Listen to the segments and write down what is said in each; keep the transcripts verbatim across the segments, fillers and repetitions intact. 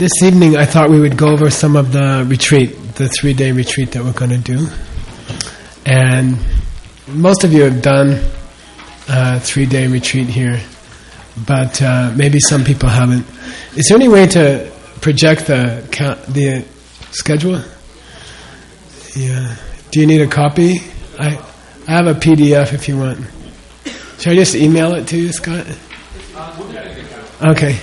this evening I thought we would go over some of the retreat, the three-day retreat that we're going to do. And most of you have done a three-day retreat here, but uh, maybe some people haven't. Is there any way to project the the schedule? Yeah. Do you need a copy? I I have a P D F if you want. Should I just email it to you, Scott? Okay.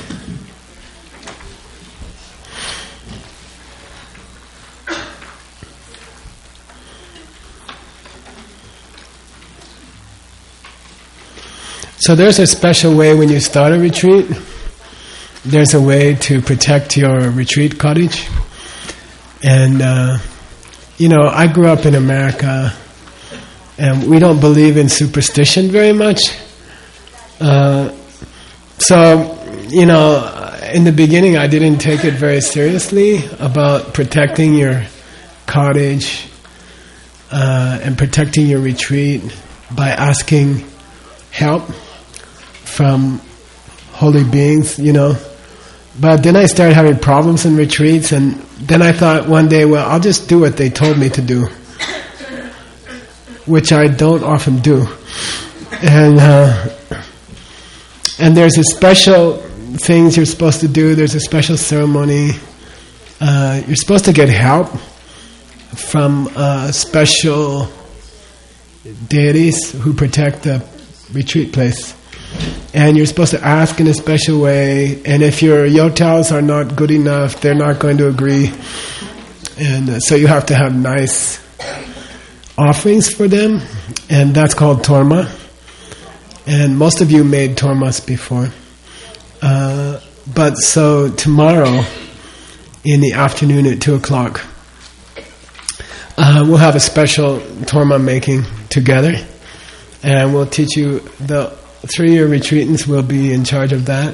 So there's a special way when you start a retreat. There's a way to protect your retreat cottage. And, uh, you know, I grew up in America, and we don't believe in superstition very much. Uh, so, you know, in the beginning I didn't take it very seriously about protecting your cottage uh, and protecting your retreat by asking help from holy beings, you know. But then I started having problems in retreats, and then I thought one day, well, I'll just do what they told me to do, which I don't often do. And uh, and there's a special things you're supposed to do. There's a special ceremony. Uh, you're supposed to get help from uh, special deities who protect the retreat place. And you're supposed to ask in a special way, and if your yotels are not good enough, they're not going to agree. And uh, so you have to have nice offerings for them, and that's called torma. And most of you made tormas before. Uh, but so tomorrow, in the afternoon at two o'clock, uh, we'll have a special torma making together, and we'll teach you. The three-year retreatants will be in charge of that,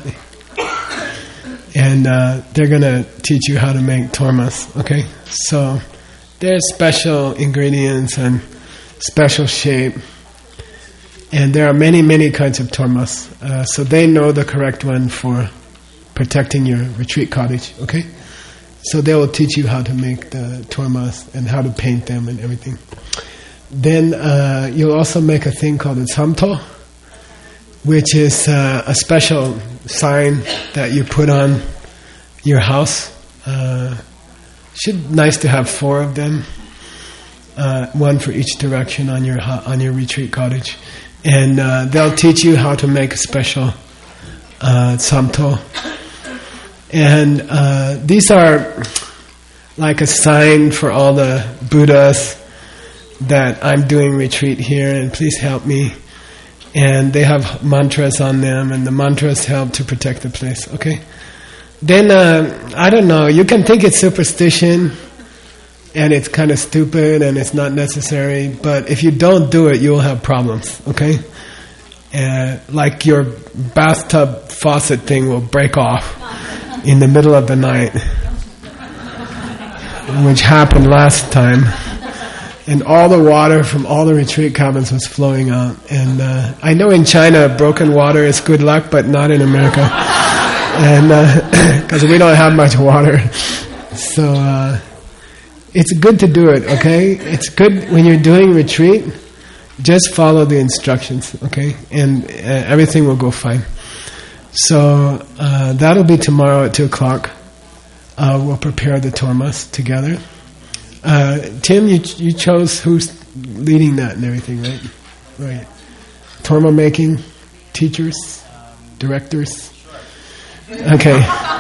and uh, they're going to teach you how to make tormas. Okay, so there's special ingredients and special shape, and there are many, many kinds of tormas. Uh, so they know the correct one for protecting your retreat cottage. Okay, so they will teach you how to make the tormas and how to paint them and everything. Then uh, you'll also make a thing called a samto, which is uh, a special sign that you put on your house. Uh, should nice to have four of them, uh, one for each direction on your on your retreat cottage, and uh, they'll teach you how to make a special uh, samto. And uh, these are like a sign for all the Buddhas that I'm doing retreat here, and please help me. And they have mantras on them, and the mantras help to protect the place. Okay. Then uh, I don't know. You can think it's superstition, and it's kind of stupid, and it's not necessary. But if you don't do it, you will have problems. Okay. Uh, like your bathtub faucet thing will break off in the middle of the night, which happened last time. And all the water from all the retreat cabins was flowing out. And uh, I know in China, broken water is good luck, but not in America. And because uh, we don't have much water. So uh, it's good to do it, okay? It's good when you're doing retreat, just follow the instructions, okay? And uh, everything will go fine. So uh, that'll be tomorrow at two o'clock. Uh, we'll prepare the tormas together. Uh, Tim, you you chose who's leading that and everything, right? Right. Torma making, teachers, directors. Okay.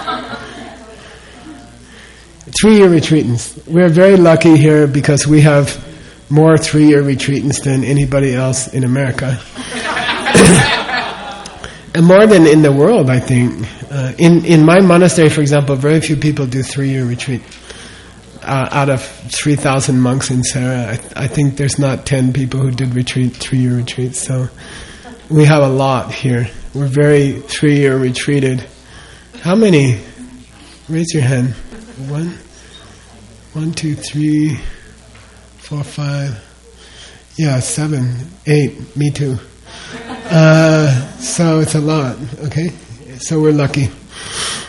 Three-year retreatants. We're very lucky here because we have more three-year retreatants than anybody else in America. And more than in the world, I think. Uh, in, in my monastery, for example, very few people do three-year retreat. Uh, out of three thousand monks in Sarah, I, I think there's not ten people who did retreat, three-year retreats. So we have a lot here. We're very three-year retreated. How many? Raise your hand. One, one, two, three, four, five. Yeah, seven, eight. Me too. Uh, so it's a lot. Okay, so we're lucky.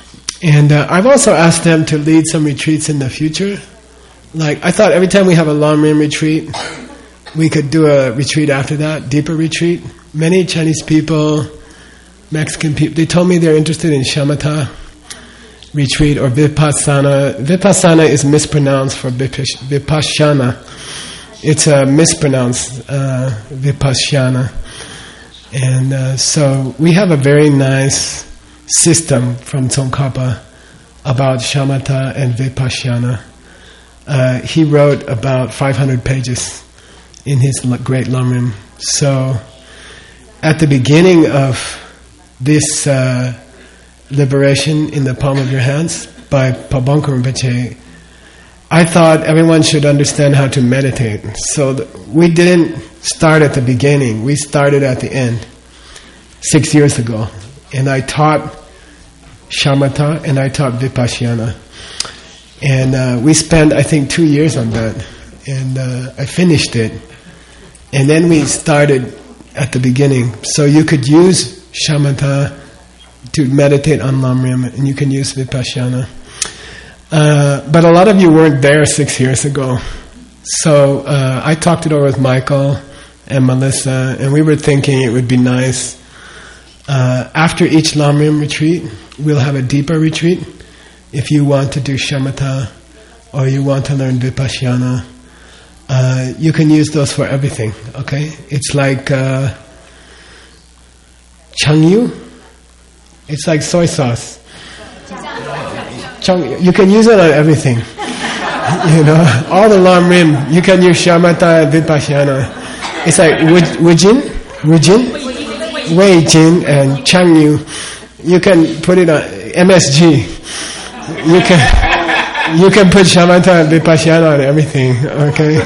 And uh, I've also asked them to lead some retreats in the future. Like, I thought every time we have a Lamrim retreat, we could do a retreat after that, deeper retreat. Many Chinese people, Mexican people, they told me they're interested in shamatha retreat or vipassana. Vipassana is mispronounced for vipassana. It's a mispronounced uh, vipassana. And uh, so we have a very nice system from Tsongkhapa about shamatha and vipassana. Uh, he wrote about five hundred pages in his great Lamrim. So at the beginning of this uh, liberation in the palm of your hands by Pabongko Rinpoche, I thought everyone should understand how to meditate. So th- we didn't start at the beginning. We started at the end six years ago. And I taught shamatha and I taught vipassana. And uh, we spent, I think, two years on that. And uh, I finished it. And then we started at the beginning. So you could use shamatha to meditate on Lamrim, and you can use vipassana. Uh, but a lot of you weren't there six years ago. So uh, I talked it over with Michael and Melissa, and we were thinking it would be nice. Uh, after each Lamrim retreat, we'll have a deeper retreat. If you want to do shamatha or you want to learn vipassana, uh, you can use those for everything, okay? It's like uh, changyu. It's like soy sauce. Changyu. You can use it on everything. You know, all the Lamrim, you can use shamatha and vipassana. It's like wujin, wujin, weijin, and changyu. You can put it on M S G. You can you can put shamatha and vipassana on everything. Okay.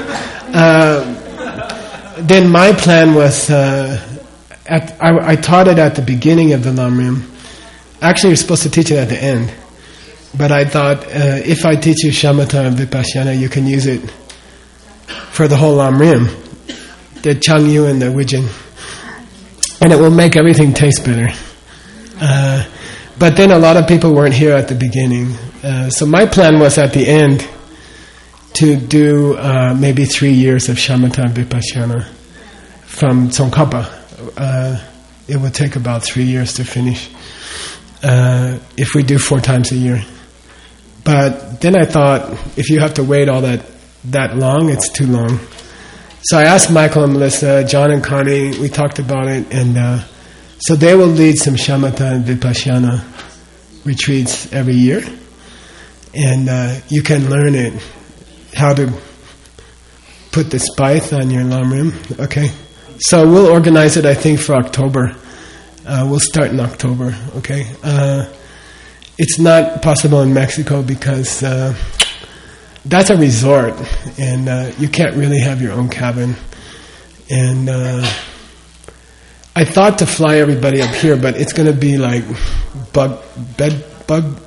Uh, then my plan was uh, at I, I taught it at the beginning of the Lamrim. Actually, you're supposed to teach it at the end. But I thought uh, if I teach you shamatha and vipassana, you can use it for the whole Lamrim, the changyu and the wijin, and it will make everything taste better. Uh, But then a lot of people weren't here at the beginning. Uh, so my plan was at the end to do uh, maybe three years of shamatha and vipassana from Tsongkhapa. Uh, it would take about three years to finish uh, if we do four times a year. But then I thought, if you have to wait all that that long, it's too long. So I asked Michael and Melissa, John and Connie, we talked about it, and uh, so they will lead some shamatha and vipassana retreats every year. And uh, you can learn it, how to put the spice on your Lamrim, okay? So we'll organize it, I think, for October. Uh, we'll start in October, okay? Uh, it's not possible in Mexico because uh, that's a resort, and uh, you can't really have your own cabin. And uh, I thought to fly everybody up here, but it's going to be like bug, bed bug,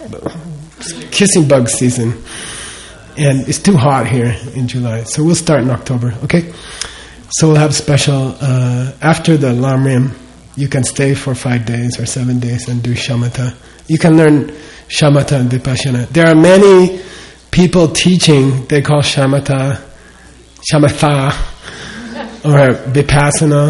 kissing bug season, and it's too hot here in July. So we'll start in October, okay? So we'll have special uh, after the Lamrim. You can stay for five days or seven days and do shamatha. You can learn shamatha and vipassana. There are many people teaching. They call shamatha, shamatha, or vipassana.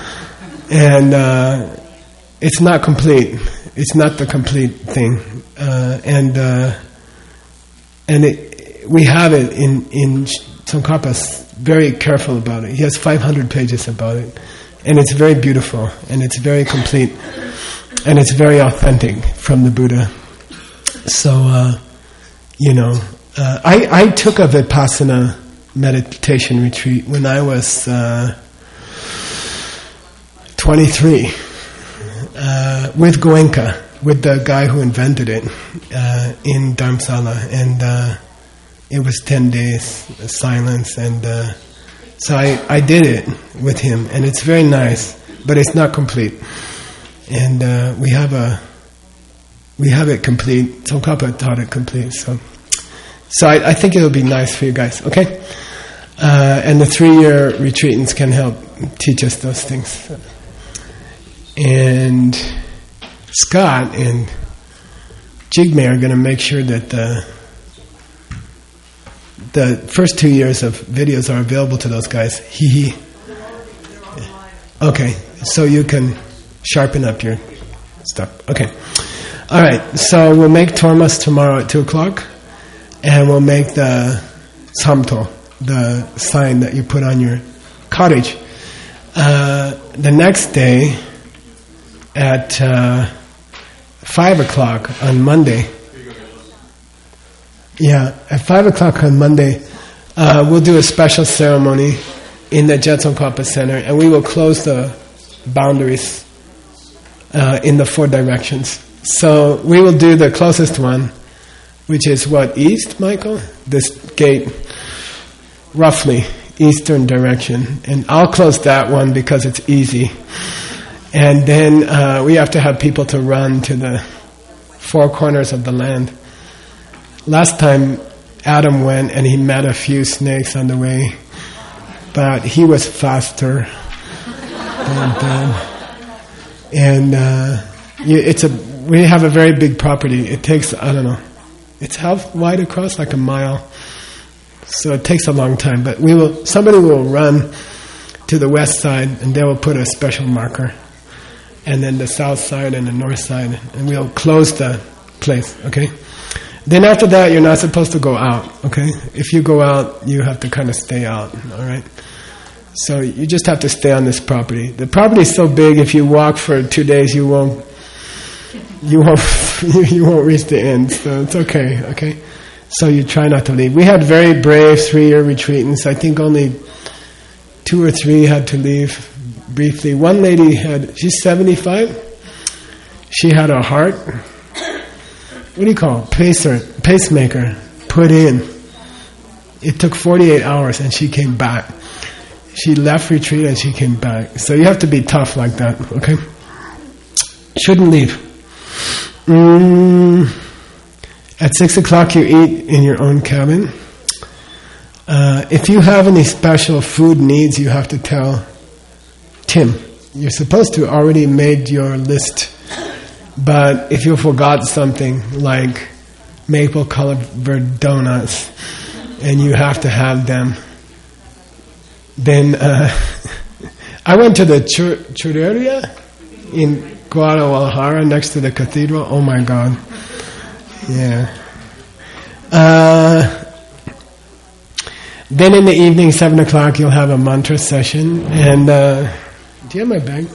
And uh, it's not complete. It's not the complete thing. Uh, and uh, and it, we have it in in Tsongkhapa's very careful about it. He has five hundred pages about it, and it's very beautiful and it's very complete and it's very authentic from the Buddha. So uh, you know, uh, I I took a Vipassana meditation retreat when I was Uh, twenty-three, uh, with Goenka, with the guy who invented it, uh, in Dharamsala, and uh, it was ten days of silence, and uh, so I, I did it with him, and it's very nice, but it's not complete. And uh, we have a we have it complete. Tsongkhapa taught it complete, so so I, I think it'll be nice for you guys, okay? Uh, and the three-year retreatants can help teach us those things. And Scott and Jigme are going to make sure that the the first two years of videos are available to those guys. Hee hee. Okay, so you can sharpen up your stuff. Okay. All right, so we'll make Tormas tomorrow at two o'clock, and we'll make the Samto, the sign that you put on your cottage. Uh, the next day at uh, five o'clock on Monday. Yeah, at five o'clock on Monday, uh, we'll do a special ceremony in the Jetsongkhapa Center, and we will close the boundaries uh, in the four directions. So we will do the closest one, which is what, east, Michael? This gate, roughly, eastern direction. And I'll close that one because it's easy. And then uh, we have to have people to run to the four corners of the land. Last time Adam went and he met a few snakes on the way, but he was faster. and uh, and uh, it's a we have a very big property. It takes, I don't know, it's how wide across? Like a mile. So it takes a long time. But we will. Somebody will run to the west side, and they will put a special marker, and then the south side and the north side, and we'll close the place. Okay. Then after that, you're not supposed to go out. Okay. If you go out, you have to kind of stay out. All right. So you just have to stay on this property. The property is so big. If you walk for two days, you won't. You won't. You won't reach the end. So it's okay. Okay. So you try not to leave. We had very brave three-year retreatants. I think only two or three had to leave briefly. One lady had, she's seventy-five. She had a heart, what do you call it? Pacer, pacemaker, put in. It took forty-eight hours and she came back. She left retreat and she came back. So you have to be tough like that, okay? Shouldn't leave. Mm. At six o'clock you eat in your own cabin. Uh, if you have any special food needs, you have to tell Tim. You're supposed to already made your list. But if you forgot something like maple colored donuts and you have to have them, then uh, I went to the chur- churreria in Guadalajara next to the cathedral. Oh my God. Yeah. Uh, then in the evening, seven o'clock, you'll have a mantra session. And uh, do you have my bag?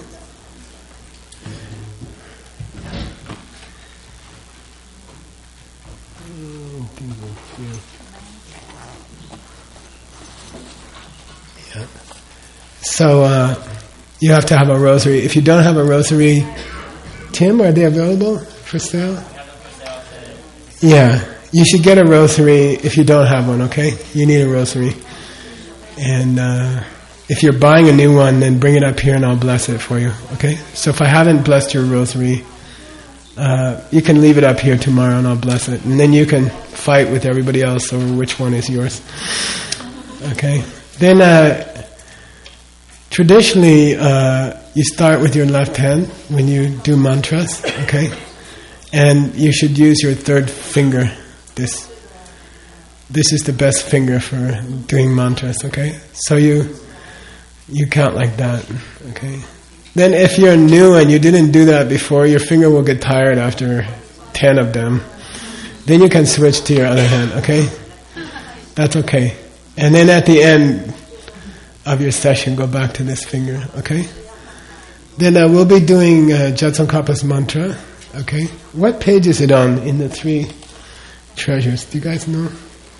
Yeah. So uh, you have to have a rosary. If you don't have a rosary, Tim, are they available for sale? Yeah, you should get a rosary if you don't have one, okay? You need a rosary. And uh, if you're buying a new one, then bring it up here and I'll bless it for you, okay? So if I haven't blessed your rosary, uh, you can leave it up here tomorrow and I'll bless it. And then you can fight with everybody else over which one is yours. Okay? Then uh, traditionally, uh, you start with your left hand when you do mantras, okay? And you should use your third finger. This this is the best finger for doing mantras, okay? So you you count like that, okay? Then if you're new and you didn't do that before, your finger will get tired after ten of them. Then you can switch to your other hand, okay? That's okay. And then at the end of your session, go back to this finger, okay? Then uh, we'll be doing uh, Jetsongkhapa's mantra. Okay, what page is it on in the three treasures? Do you guys know?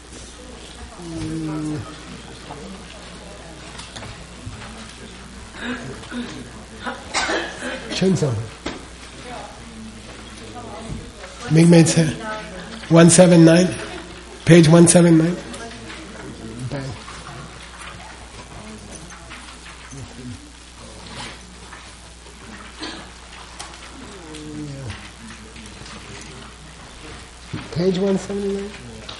Chunzong. Mingmaid said one seven nine, page one seven nine. Page one seventy-nine?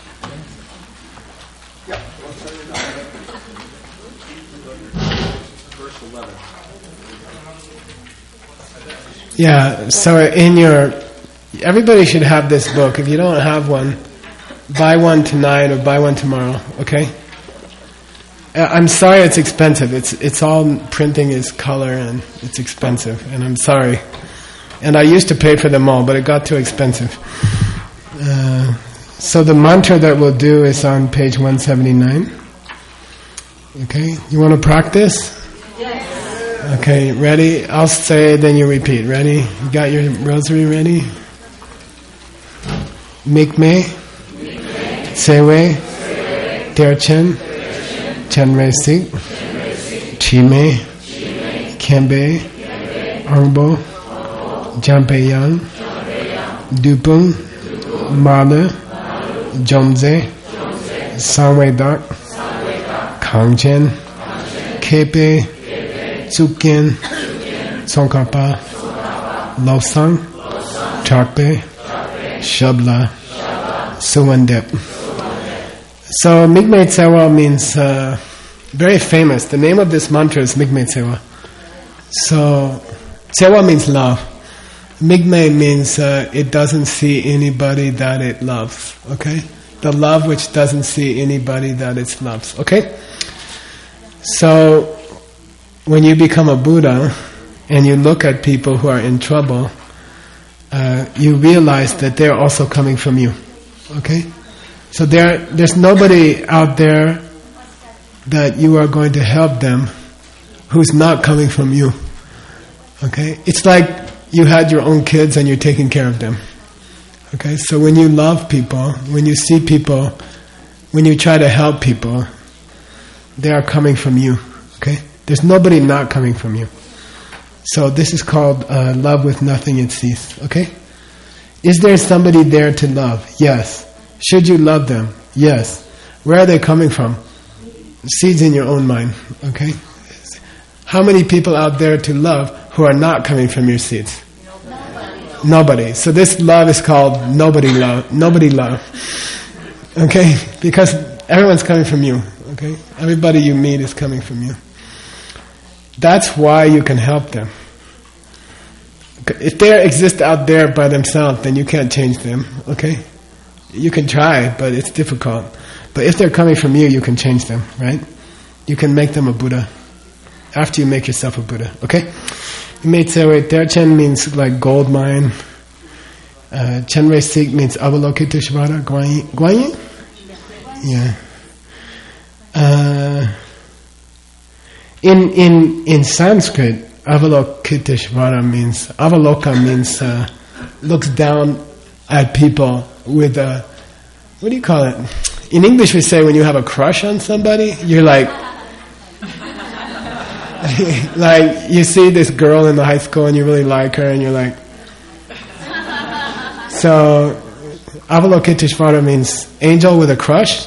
Yeah, one seventy-nine. Verse eleven. Yeah, so in your Everybody should have this book. If you don't have one, buy one tonight or buy one tomorrow, okay? I'm sorry it's expensive. It's it's all printing is color and it's expensive, and I'm sorry. And I used to pay for them all, but it got too expensive. Uh, so the mantra that we'll do is on page one seventy-nine. Okay, you want to practice? Yes. Okay, ready? I'll say, then you repeat. Ready? You got your rosary ready? Mikme, Sewe, Terchen, Chenre Sik, Chime, Kembe, Angbo, Jampe Yang, Dupung, Mada, Jomze, Sanwe Dak, Kangchen, Kepe, Tsukien, Tsongkapa, Losang, Chakpe, Shabla, Suwandep. So Mikme Tsewa means uh, very famous. The name of this mantra is Mikme Tsewa. So Tsewa means love. Mikme means uh, it doesn't see anybody that it loves. Okay, the love which doesn't see anybody that it loves. Okay. So when you become a Buddha and you look at people who are in trouble, Uh, you realize that they're also coming from you. Okay? So there, there's nobody out there that you are going to help them who's not coming from you. Okay? It's like you had your own kids and you're taking care of them. Okay? So when you love people, when you see people, when you try to help people, they are coming from you. Okay? There's nobody not coming from you. So this is called uh, love with nothing it sees. Okay? Is there somebody there to love? Yes. Should you love them? Yes. Where are they coming from? Seeds in your own mind. Okay? How many people out there to love who are not coming from your seeds? Nobody. Nobody. So this love is called nobody love. Nobody love. Okay? Because everyone's coming from you. Okay? Everybody you meet is coming from you. That's why you can help them. If they exist out there by themselves, then you can't change them, okay? You can try, but it's difficult. But if they're coming from you, you can change them, right? You can make them a Buddha after you make yourself a Buddha, okay? You may say, wait, Terchen means like gold mine. Uh, Chenre Sik means Avalokiteshvara, Guanyin? Guanyin? Yeah. Uh... In in in Sanskrit, Avalokiteshvara means Avaloka means uh, looks down at people with a, what do you call it? In English, we say when you have a crush on somebody, you're like, like you see this girl in the high school and you really like her, and you're like, so Avalokiteshvara means angel with a crush.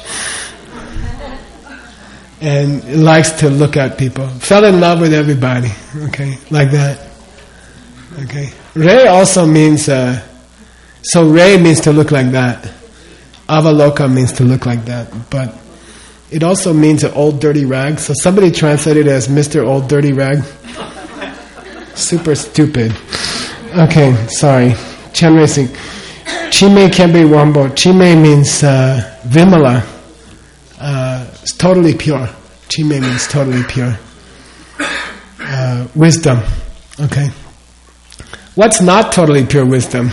And likes to look at people. Fell in love with everybody. Okay, like that. Okay. Re also means, uh, so Re means to look like that. Avaloka means to look like that. But it also means an old dirty rag. So somebody translated it as Mister Old Dirty Rag. Super stupid. Okay, sorry. Chenre Sik. Chime Kembe Wambo. Chime means uh, Vimala. Uh, it's totally pure. Chime means totally pure. Uh, wisdom. Okay. What's not totally pure wisdom?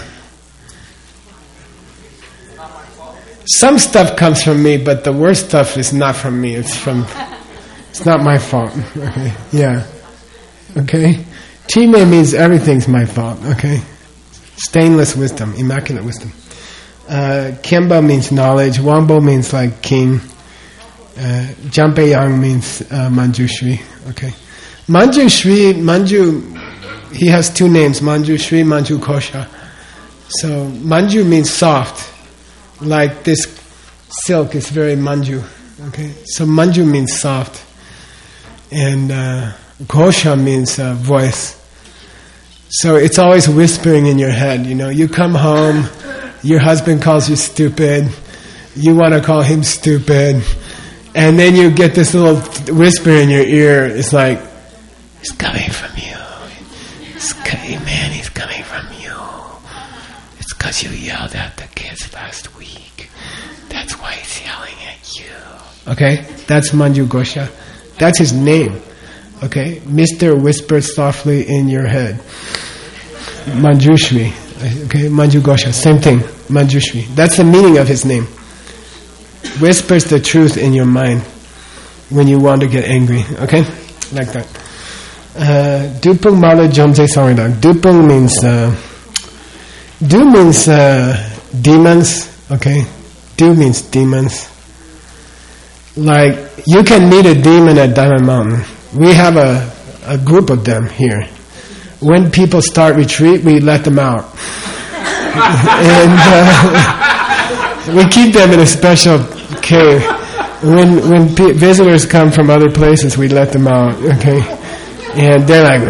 Some stuff comes from me, but the worst stuff is not from me. It's from. It's not my fault. Okay. Yeah. Okay. Chime means everything's my fault. Okay. Stainless wisdom, immaculate wisdom. Uh, Kemba means knowledge. Wambo means like king. Uh, Jampe Yang means uh, Manjushri. Okay, Manjushri, Manju, he has two names: Manjushri, Manju Kosha. So Manju means soft, like this silk is very Manju. Okay, so Manju means soft, and uh, Kosha means uh, voice. So it's always whispering in your head. You know, you come home, your husband calls you stupid, you want to call him stupid. And then you get this little whisper in your ear. It's like, it's coming from you. It's coming, man, he's coming from you. It's coming because you yelled at the kids last week. That's why he's yelling at you. Okay? That's Manju Gosha. That's his name. Okay? Mister Whispered softly in your head. Manjushri. Okay? Manju Gosha. Same thing. Manjushri. That's the meaning of his name. Whispers the truth in your mind when you want to get angry. Okay? Like that. Dupung Mala Jomse Sangridang. Dupung means uh, Du means uh, demons. Okay? Du means demons. Like, you can meet a demon at Diamond Mountain. We have a, a group of them here. When people start retreat, we let them out. and uh, we keep them in a special cave. When when p- visitors come from other places, we let them out, okay? And they're like,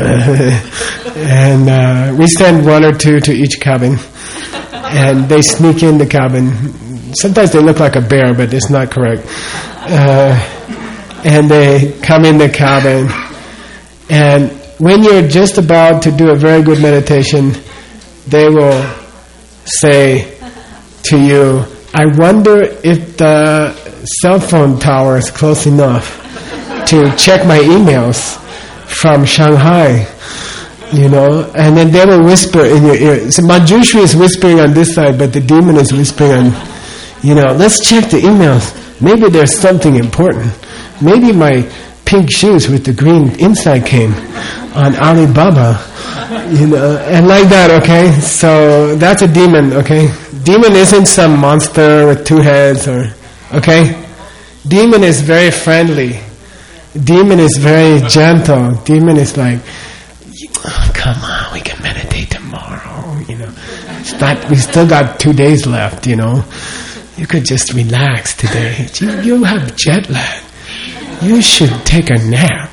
and uh, we send one or two to each cabin, and they sneak in the cabin. Sometimes they look like a bear, but it's not correct. Uh, and they come in the cabin, and when you're just about to do a very good meditation, they will say to you, I wonder if the cell phone tower is close enough to check my emails from Shanghai, you know, and then they will whisper in your ear. So Manjushri is whispering on this side, but the demon is whispering on, you know, let's check the emails. Maybe there's something important. Maybe my pink shoes with the green inside came on Alibaba, you know, and like that, okay? So that's a demon, okay? Demon isn't some monster with two heads, or okay? Demon is very friendly. Demon is very gentle. Demon is like, oh, come on, we can meditate tomorrow, you know. It's not, we still got two days left, you know. You could just relax today. You, you have jet lag. You should take a nap.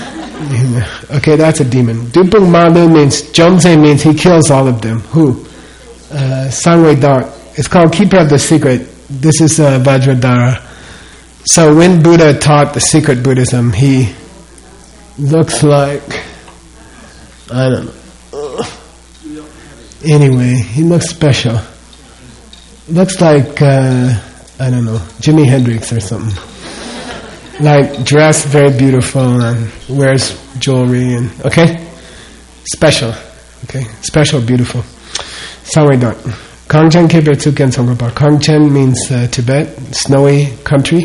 Okay, that's a demon. Dupung Malu means, Jomse means he kills all of them. Who? Uh, Sangwe Dot. It's called Keeper of the Secret. This is uh, Vajradhara. So when Buddha taught the secret Buddhism, he looks like, I don't know. Anyway, he looks special. Looks like, uh, I don't know, Jimi Hendrix or something. Like, dressed very beautiful and wears jewelry and, okay? Special, okay? Special, beautiful. Sangwe-dot. Kangchen Kepe Tsuken Songkapa. Kangchen means uh, Tibet, snowy country.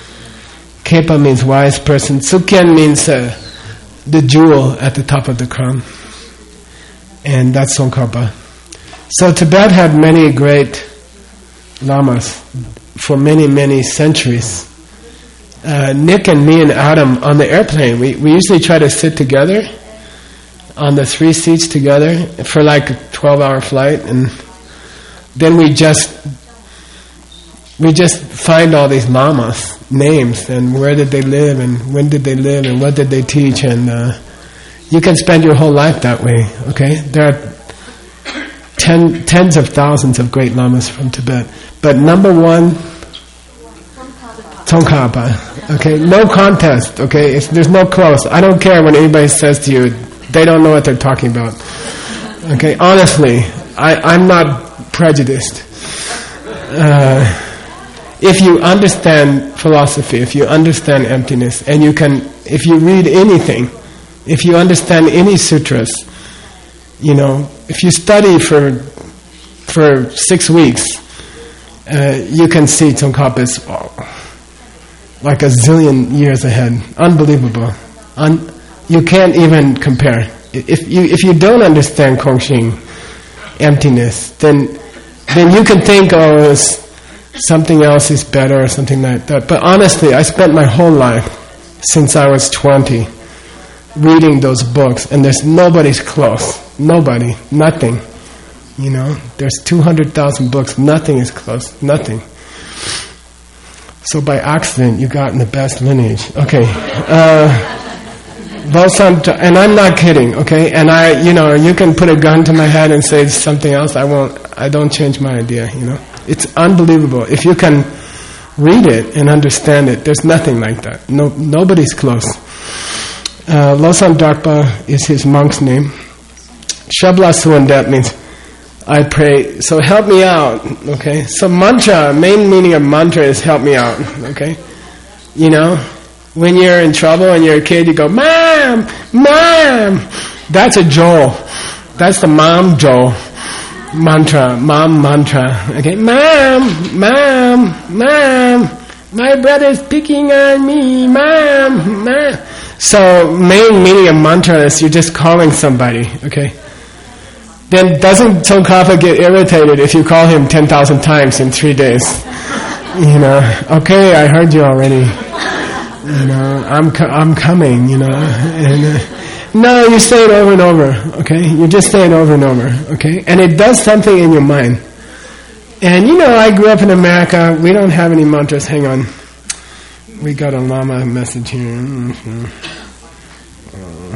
Kepa means wise person. Tsukyen means uh, the jewel at the top of the crown. And that's Tsongkhapa. So Tibet had many great lamas for many, many centuries. Uh, Nick and me and Adam on the airplane, we, we usually try to sit together on the three seats together for like a twelve hour flight, and then we just we just find all these lamas, names, and where did they live, and when did they live, and what did they teach, and uh, you can spend your whole life that way, okay? There are ten, tens of thousands of great lamas from Tibet, but number one, Tsongkhapa, okay? No contest, okay? It's, there's no close. I don't care when anybody says to you, they don't know what they're talking about, okay? Honestly, I, I'm not prejudiced. Uh, if you understand philosophy, if you understand emptiness, and you can, if you read anything, if you understand any sutras, you know, if you study for for six weeks, uh, you can see Tsongkhapa is like a zillion years ahead. Unbelievable. Un- you can't even compare. If you if you don't understand Kongxing, emptiness, then then you can think, oh, something else is better or something like that. But honestly, I spent my whole life since I was twenty reading those books, and there's nobody's close. Nobody, nothing. You know, there's two hundred thousand books. Nothing is close. Nothing. So by accident, you got in the best lineage. Okay. Uh, and I'm not kidding, okay? And I, you know, you can put a gun to my head and say something else. I won't. I don't change my idea. You know, it's unbelievable. If you can read it and understand it, there's nothing like that. No, nobody's close. Uh, Losam Darpa is his monk's name. Shabla Suandet means I pray, so help me out, okay? So mantra, main meaning of mantra is help me out, okay? You know, when you're in trouble and you're a kid, you go, Mom! Mom! That's a Joel. That's the mom Joel. Mantra, mom mantra, okay? Mom! Mom! Mom! My brother's picking on me, Mom! Mom! So, main meaning of mantra is you're just calling somebody, okay? Then doesn't Tsongkhapa get irritated if you call him ten thousand times in three days? You know, okay, I heard you already. You know, I'm co- I'm coming, you know. And, uh, no, you say it over and over, okay? You just say it over and over, okay? And it does something in your mind. And, you know, I grew up in America. We don't have any mantras. Hang on. We got a Lama message here. Mm-hmm. Uh,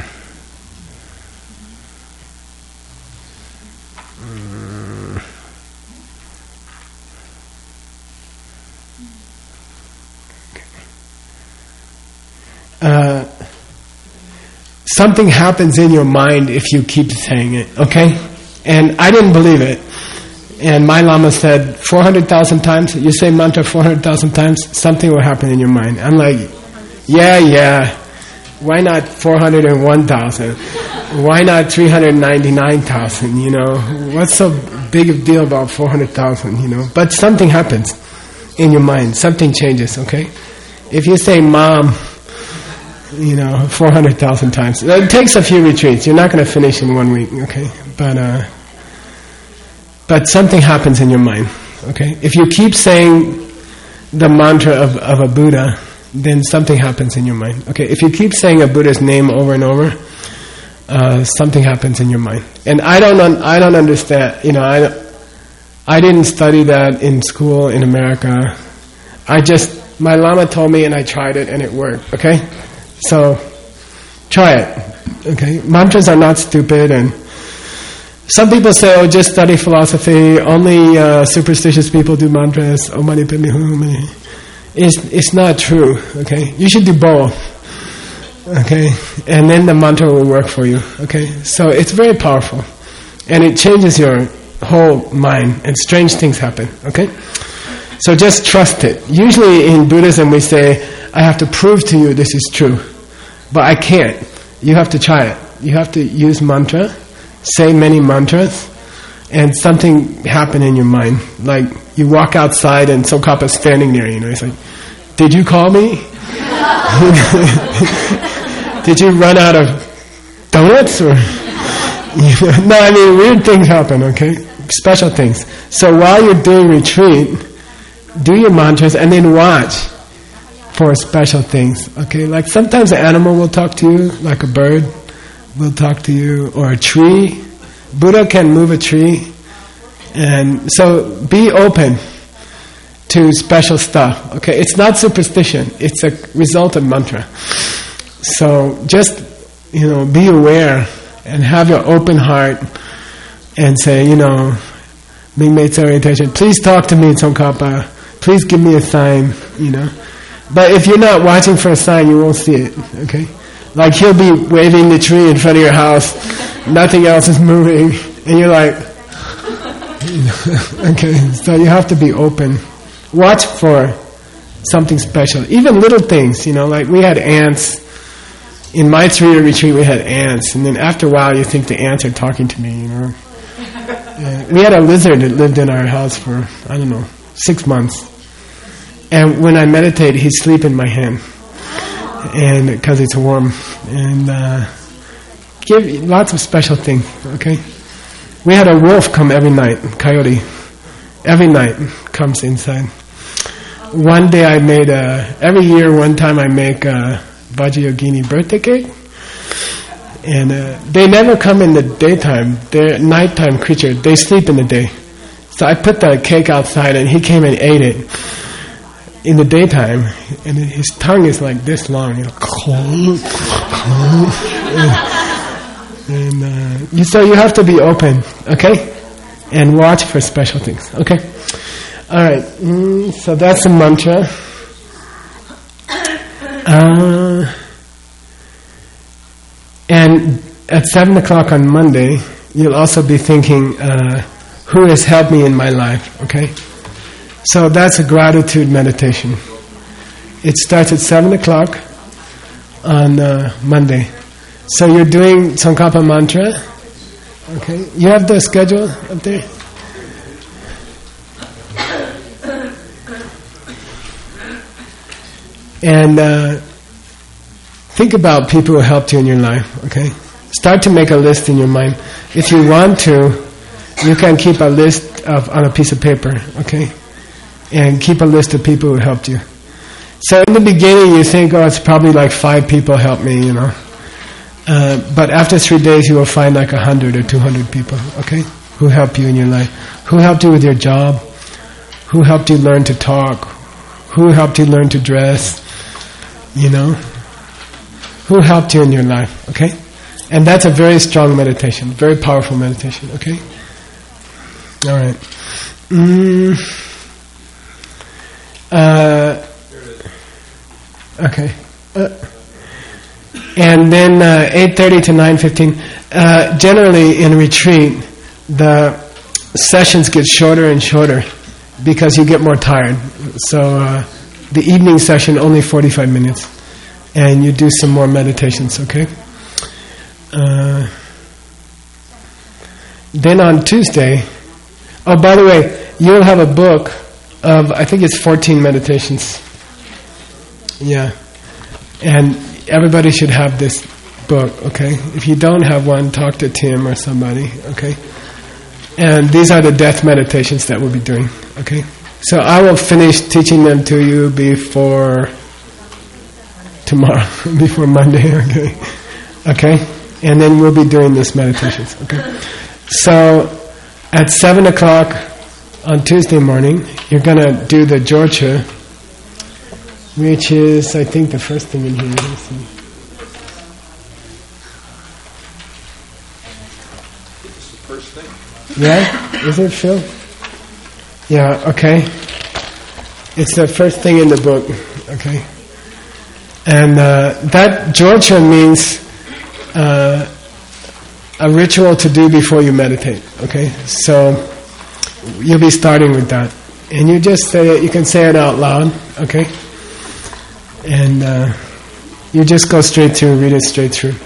Uh, something happens in your mind if you keep saying it, okay? And I didn't believe it. And my Lama said, four hundred thousand times, you say mantra four hundred thousand times, something will happen in your mind. I'm like, yeah, yeah, why not four hundred one thousand? Why not three hundred ninety-nine thousand, you know? What's so big of a deal about four hundred thousand, you know? But something happens in your mind, something changes, okay? If you say mom, you know, four hundred thousand times. It takes a few retreats. You're not going to finish in one week, okay? But uh, but something happens in your mind, okay? If you keep saying the mantra of, of a Buddha, then something happens in your mind, okay? If you keep saying a Buddha's name over and over, uh, something happens in your mind. And I don't un- I don't understand, you know, I, I didn't study that in school in America. I just, my Lama told me and I tried it and it worked, okay? So, try it, okay? Mantras are not stupid, and some people say, oh, just study philosophy, only uh, superstitious people do mantras, Om Mani Padme Hum. It's, it's not true, okay? You should do both, okay? And then the mantra will work for you, okay? So, it's very powerful, and it changes your whole mind, and strange things happen, okay? So, just trust it. Usually in Buddhism we say, I have to prove to you this is true. But I can't. You have to try it. You have to use mantra, say many mantras, and something happen in your mind. Like, you walk outside and Tsongkhapa's standing there, you know, he's like, did you call me? Did you run out of donuts? Or, you know, no, I mean, weird things happen, okay? Special things. So while you're doing retreat, do your mantras and then watch for special things, okay? Like sometimes an animal will talk to you, like a bird will talk to you, or a tree. Buddha can move a tree. And so be open to special stuff, okay? It's not superstition, it's a result of mantra. So just, you know, be aware and have your open heart and say, you know, Mingmei orientation, please talk to me, Tsongkhapa, please give me a sign, you know. But if you're not watching for a sign, you won't see it, okay? Like he'll be waving the tree in front of your house, nothing else is moving, and you're like, okay, so you have to be open. Watch for something special. Even little things, you know, like we had ants. In my three-year retreat, we had ants, and then after a while, you think the ants are talking to me, you know. Uh, we had a lizard that lived in our house for, I don't know, six months. And when I meditate, he'd sleep in my hand, and because it's warm, and uh, give lots of special things. Okay, we had a wolf come every night, coyote, every night comes inside. One day I made a every year. One time I make a Vajrayogini birthday cake, and uh, they never come in the daytime. They're nighttime creature. They sleep in the day. So I put the cake outside, and he came and ate it. In the daytime, and his tongue is like this long, you know, and uh, so you have to be open, okay, and watch for special things, okay. All right, mm, so that's a mantra. Uh, and at seven o'clock on Monday, you'll also be thinking uh, who has helped me in my life, okay? So that's a gratitude meditation. It starts at seven o'clock on uh, Monday. So you're doing Tsongkhapa mantra, okay? You have the schedule up there? And uh, think about people who helped you in your life, okay? Start to make a list in your mind. If you want to, you can keep a list of on a piece of paper, okay? And keep a list of people who helped you. So in the beginning you think, oh, it's probably like five people helped me, you know. Uh, but after three days you will find like a hundred or two hundred people, okay? Who helped you in your life. Who helped you with your job. Who helped you learn to talk. Who helped you learn to dress. You know, who helped you in your life, okay? And that's a very strong meditation, very powerful meditation, okay? All right. Mm. Uh, okay. Uh, and then uh, eight thirty to nine fifteen. Uh, generally in retreat, the sessions get shorter and shorter because you get more tired. So... Uh, The evening session, only forty-five minutes. And you do some more meditations, okay? Uh, then on Tuesday... Oh, by the way, you'll have a book of, I think it's fourteen meditations. Yeah. And everybody should have this book, okay? If you don't have one, talk to Tim or somebody, okay? And these are the death meditations that we'll be doing, okay? So I will finish teaching them to you before tomorrow, before Monday, okay? Okay? And then we'll be doing this meditations, okay? So at seven o'clock on Tuesday morning, you're going to do the Jorcha, which is, I think, the first thing in here. Let's see. It's the first thing. Yeah? Is it, Phil? Yeah, okay. It's the first thing in the book, okay? And uh, that Jorcha means uh, a ritual to do before you meditate, okay? So you'll be starting with that. And you just say it, you can say it out loud, okay? And uh, you just go straight through, read it straight through.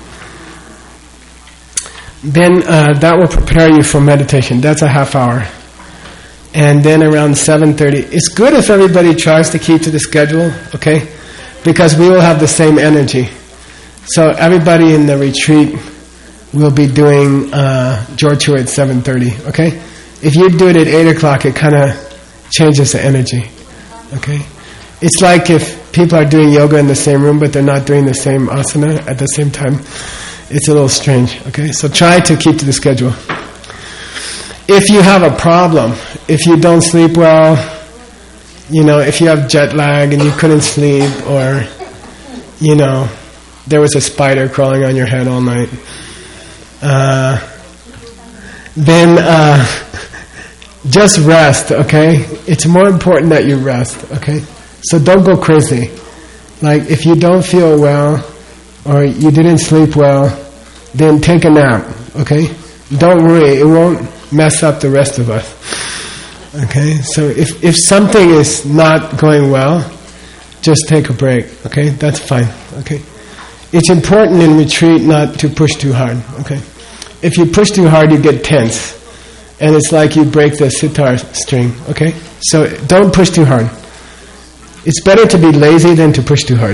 Then uh, that will prepare you for meditation. That's a half hour. And then around seven thirty, it's good if everybody tries to keep to the schedule, okay? Because we will have the same energy. So everybody in the retreat will be doing uh, Jorcha at seven thirty, okay? If you do it at eight o'clock, it kind of changes the energy, okay? It's like if people are doing yoga in the same room, but they're not doing the same asana at the same time. It's a little strange, okay? So try to keep to the schedule. If you have a problem, if you don't sleep well, you know, if you have jet lag and you couldn't sleep, or, you know, there was a spider crawling on your head all night, uh, then uh, just rest, okay? It's more important that you rest, okay? So don't go crazy. Like, if you don't feel well, or you didn't sleep well, then take a nap, okay? Don't worry, it won't mess up the rest of us. Okay, so if if something is not going well, just take a break. Okay, that's fine. Okay, it's important in retreat not to push too hard. Okay, if you push too hard, you get tense, and it's like you break the sitar string. Okay, so don't push too hard. It's better to be lazy than to push too hard.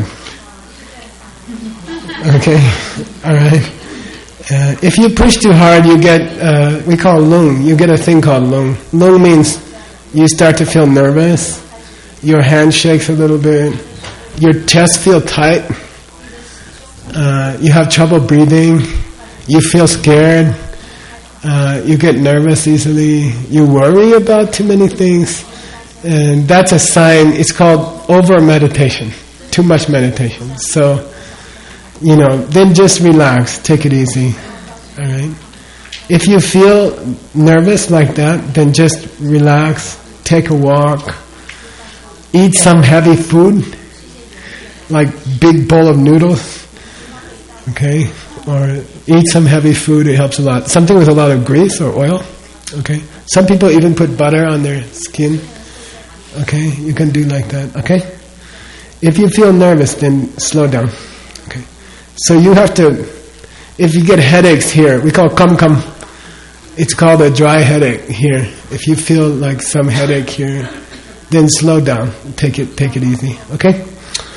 Okay, all right. Uh, if you push too hard, you get, uh, we call lung, you get a thing called lung. Lung means you start to feel nervous, your hand shakes a little bit, your chest feels tight, uh, you have trouble breathing, you feel scared, uh, you get nervous easily, you worry about too many things, and that's a sign. It's called over-meditation, too much meditation. So, you know, then just relax, take it easy, all right? If you feel nervous like that, then just relax, take a walk, eat some heavy food, like big bowl of noodles, okay? Or eat some heavy food, it helps a lot. Something with a lot of grease or oil, Okay? Some people even put butter on their skin. Okay? You can do like that. Okay? If you feel nervous, then slow down. Okay? So you have to, if you get headaches here, we call kam kam. It's called a dry headache here. If you feel like some headache here, then slow down. Take it, take it easy. Okay?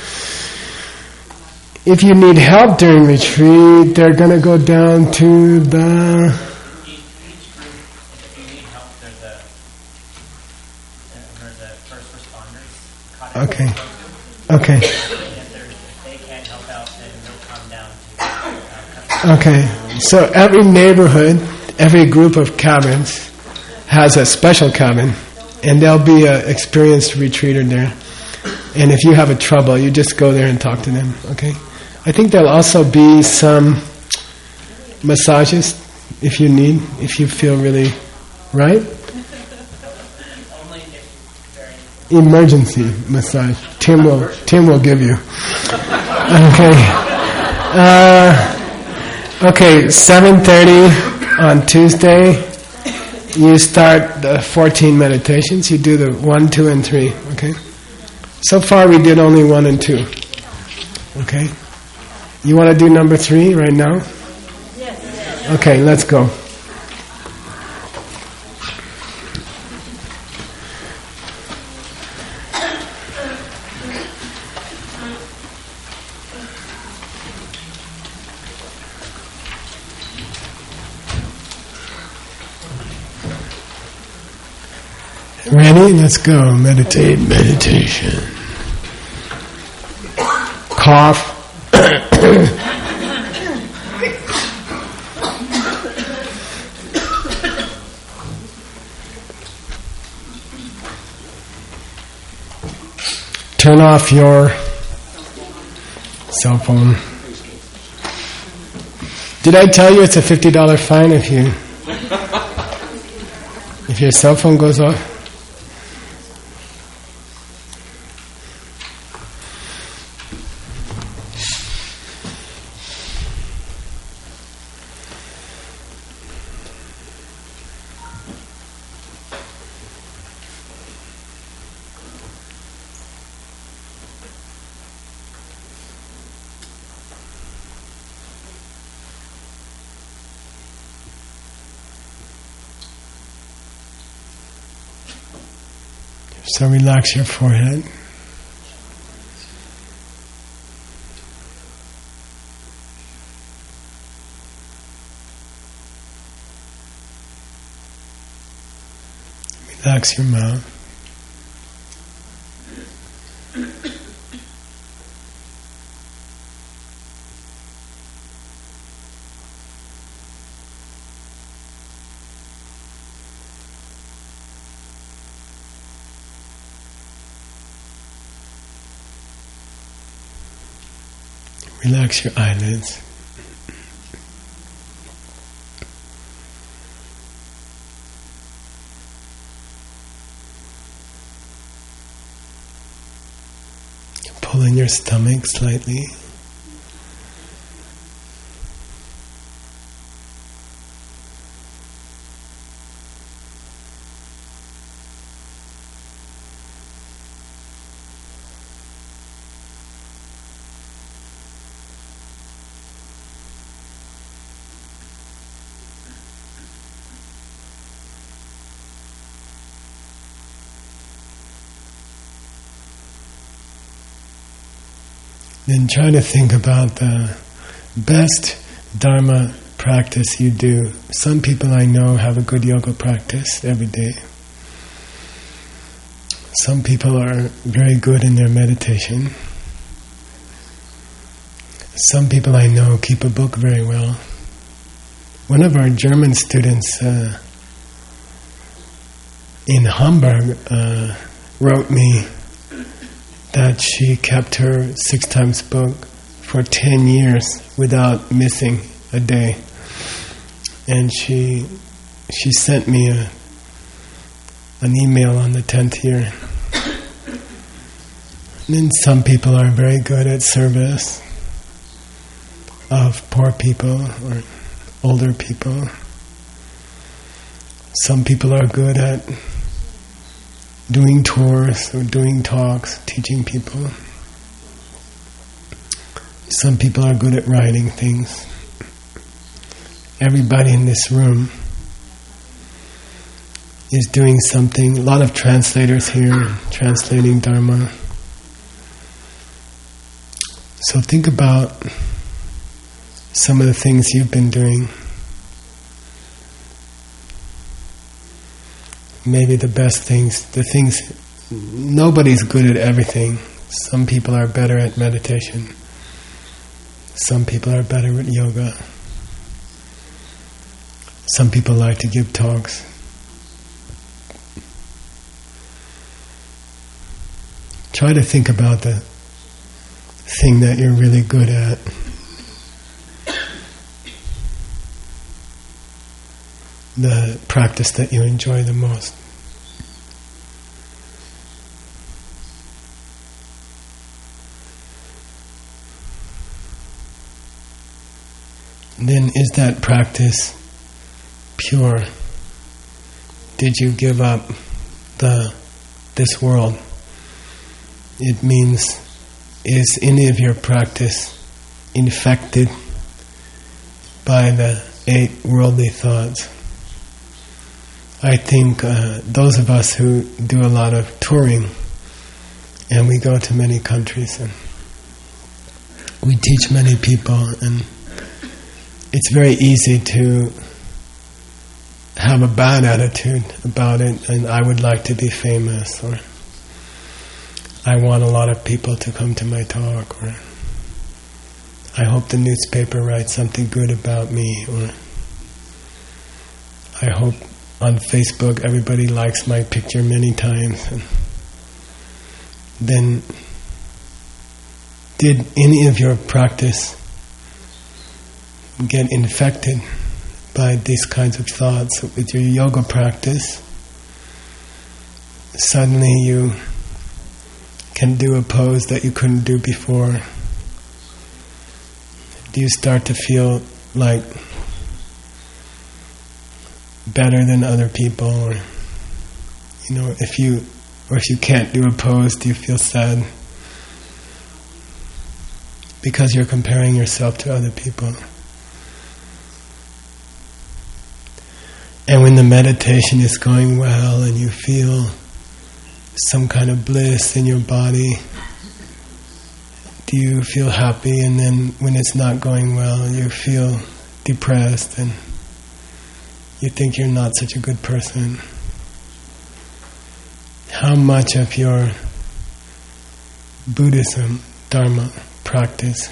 If you need help during retreat, they're going to go down to the... Each, each group, if you need help, there's a, there's a first responders. Okay. Okay. If, if they can't help out, then they'll come down to... Uh, okay. So every neighborhood, every group of cabins has a special cabin, and there'll be an experienced retreater there. And if you have a trouble, you just go there and talk to them, okay? I think there'll also be some massages if you need, if you feel really, right? Only if very... Emergency massage. Tim will, Tim will give you. Okay. Uh, okay, seven thirty on Tuesday. You start the fourteen meditations. You do the one, two, and three, okay? So far we did only one and two. Okay? You want to do number three right now? Yes. Okay, let's go. Ready? Let's go. Meditate, meditation. Cough. Turn off your cell phone. Did I tell you it's a fifty dollars fine if you if your cell phone goes off? So relax your forehead. Relax your mouth. Relax your eyelids. Pull in your stomach slightly. Then try to think about the best Dharma practice you do. Some people I know have a good yoga practice every day. Some people are very good in their meditation. Some people I know keep a book very well. One of our German students uh, in Hamburg uh, wrote me that she kept her six times book for ten years without missing a day. And she she sent me a an email on the tenth year. And then some people are very good at service of poor people or older people. Some people are good at doing tours or doing talks, teaching people. Some people are good at writing things. Everybody in this room is doing something. A lot of translators here, translating Dharma. So think about some of the things you've been doing. Maybe the best things, the things, nobody's good at everything. Some people are better at meditation. Some people are better with yoga. Some people like to give talks. Try to think about the thing that you're really good at. The practice that you enjoy the most. Then is that practice pure? Did you give up the this world? It means, is any of your practice infected by the eight worldly thoughts? I think uh, those of us who do a lot of touring, and we go to many countries, and we teach many people, and it's very easy to have a bad attitude about it, and I would like to be famous, or I want a lot of people to come to my talk, or I hope the newspaper writes something good about me, or I hope on Facebook everybody likes my picture many times. And then, did any of your practice get infected by these kinds of thoughts? With your yoga practice, suddenly you can do a pose that you couldn't do before. Do you start to feel like better than other people, or you know, if you or if you can't do a pose, do you feel sad because you're comparing yourself to other people? And when the meditation is going well and you feel some kind of bliss in your body, do you feel happy? And then when it's not going well, you feel depressed and you think you're not such a good person. How much of your Buddhism, Dharma practice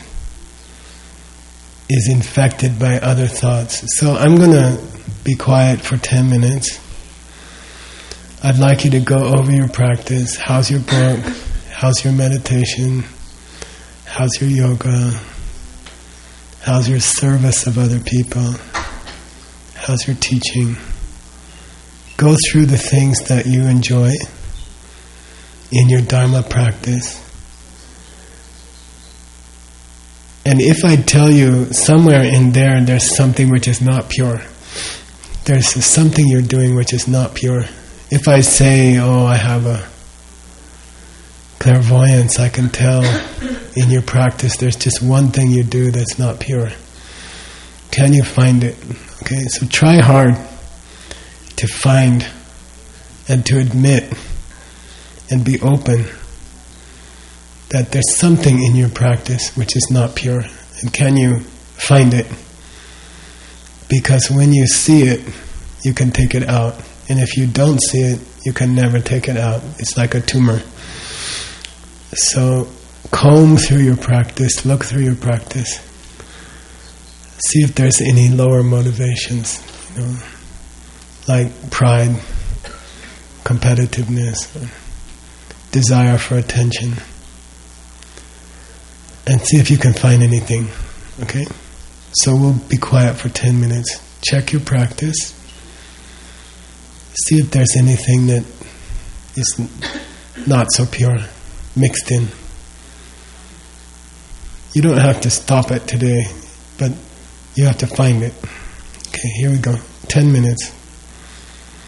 is infected by other thoughts? So I'm going to be quiet for ten minutes. I'd like you to go over your practice. How's your book? How's your meditation? How's your yoga? How's your service of other people? How's your teaching? Go through the things that you enjoy in your Dharma practice. And if I tell you somewhere in there there's something which is not pure, there's something you're doing which is not pure. If I say, oh, I have a clairvoyance, I can tell in your practice there's just one thing you do that's not pure. Can you find it? Okay, so try hard to find and to admit and be open that there's something in your practice which is not pure. And can you find it? Because when you see it, you can take it out. And if you don't see it, you can never take it out. It's like a tumor. So comb through your practice, look through your practice. See if there's any lower motivations, you know, like pride, competitiveness, or desire for attention. And see if you can find anything, okay? So we'll be quiet for ten minutes. Check your practice. See if there's anything that is not so pure, mixed in. You don't have to stop it today, but you have to find it. Okay, here we go. Ten minutes.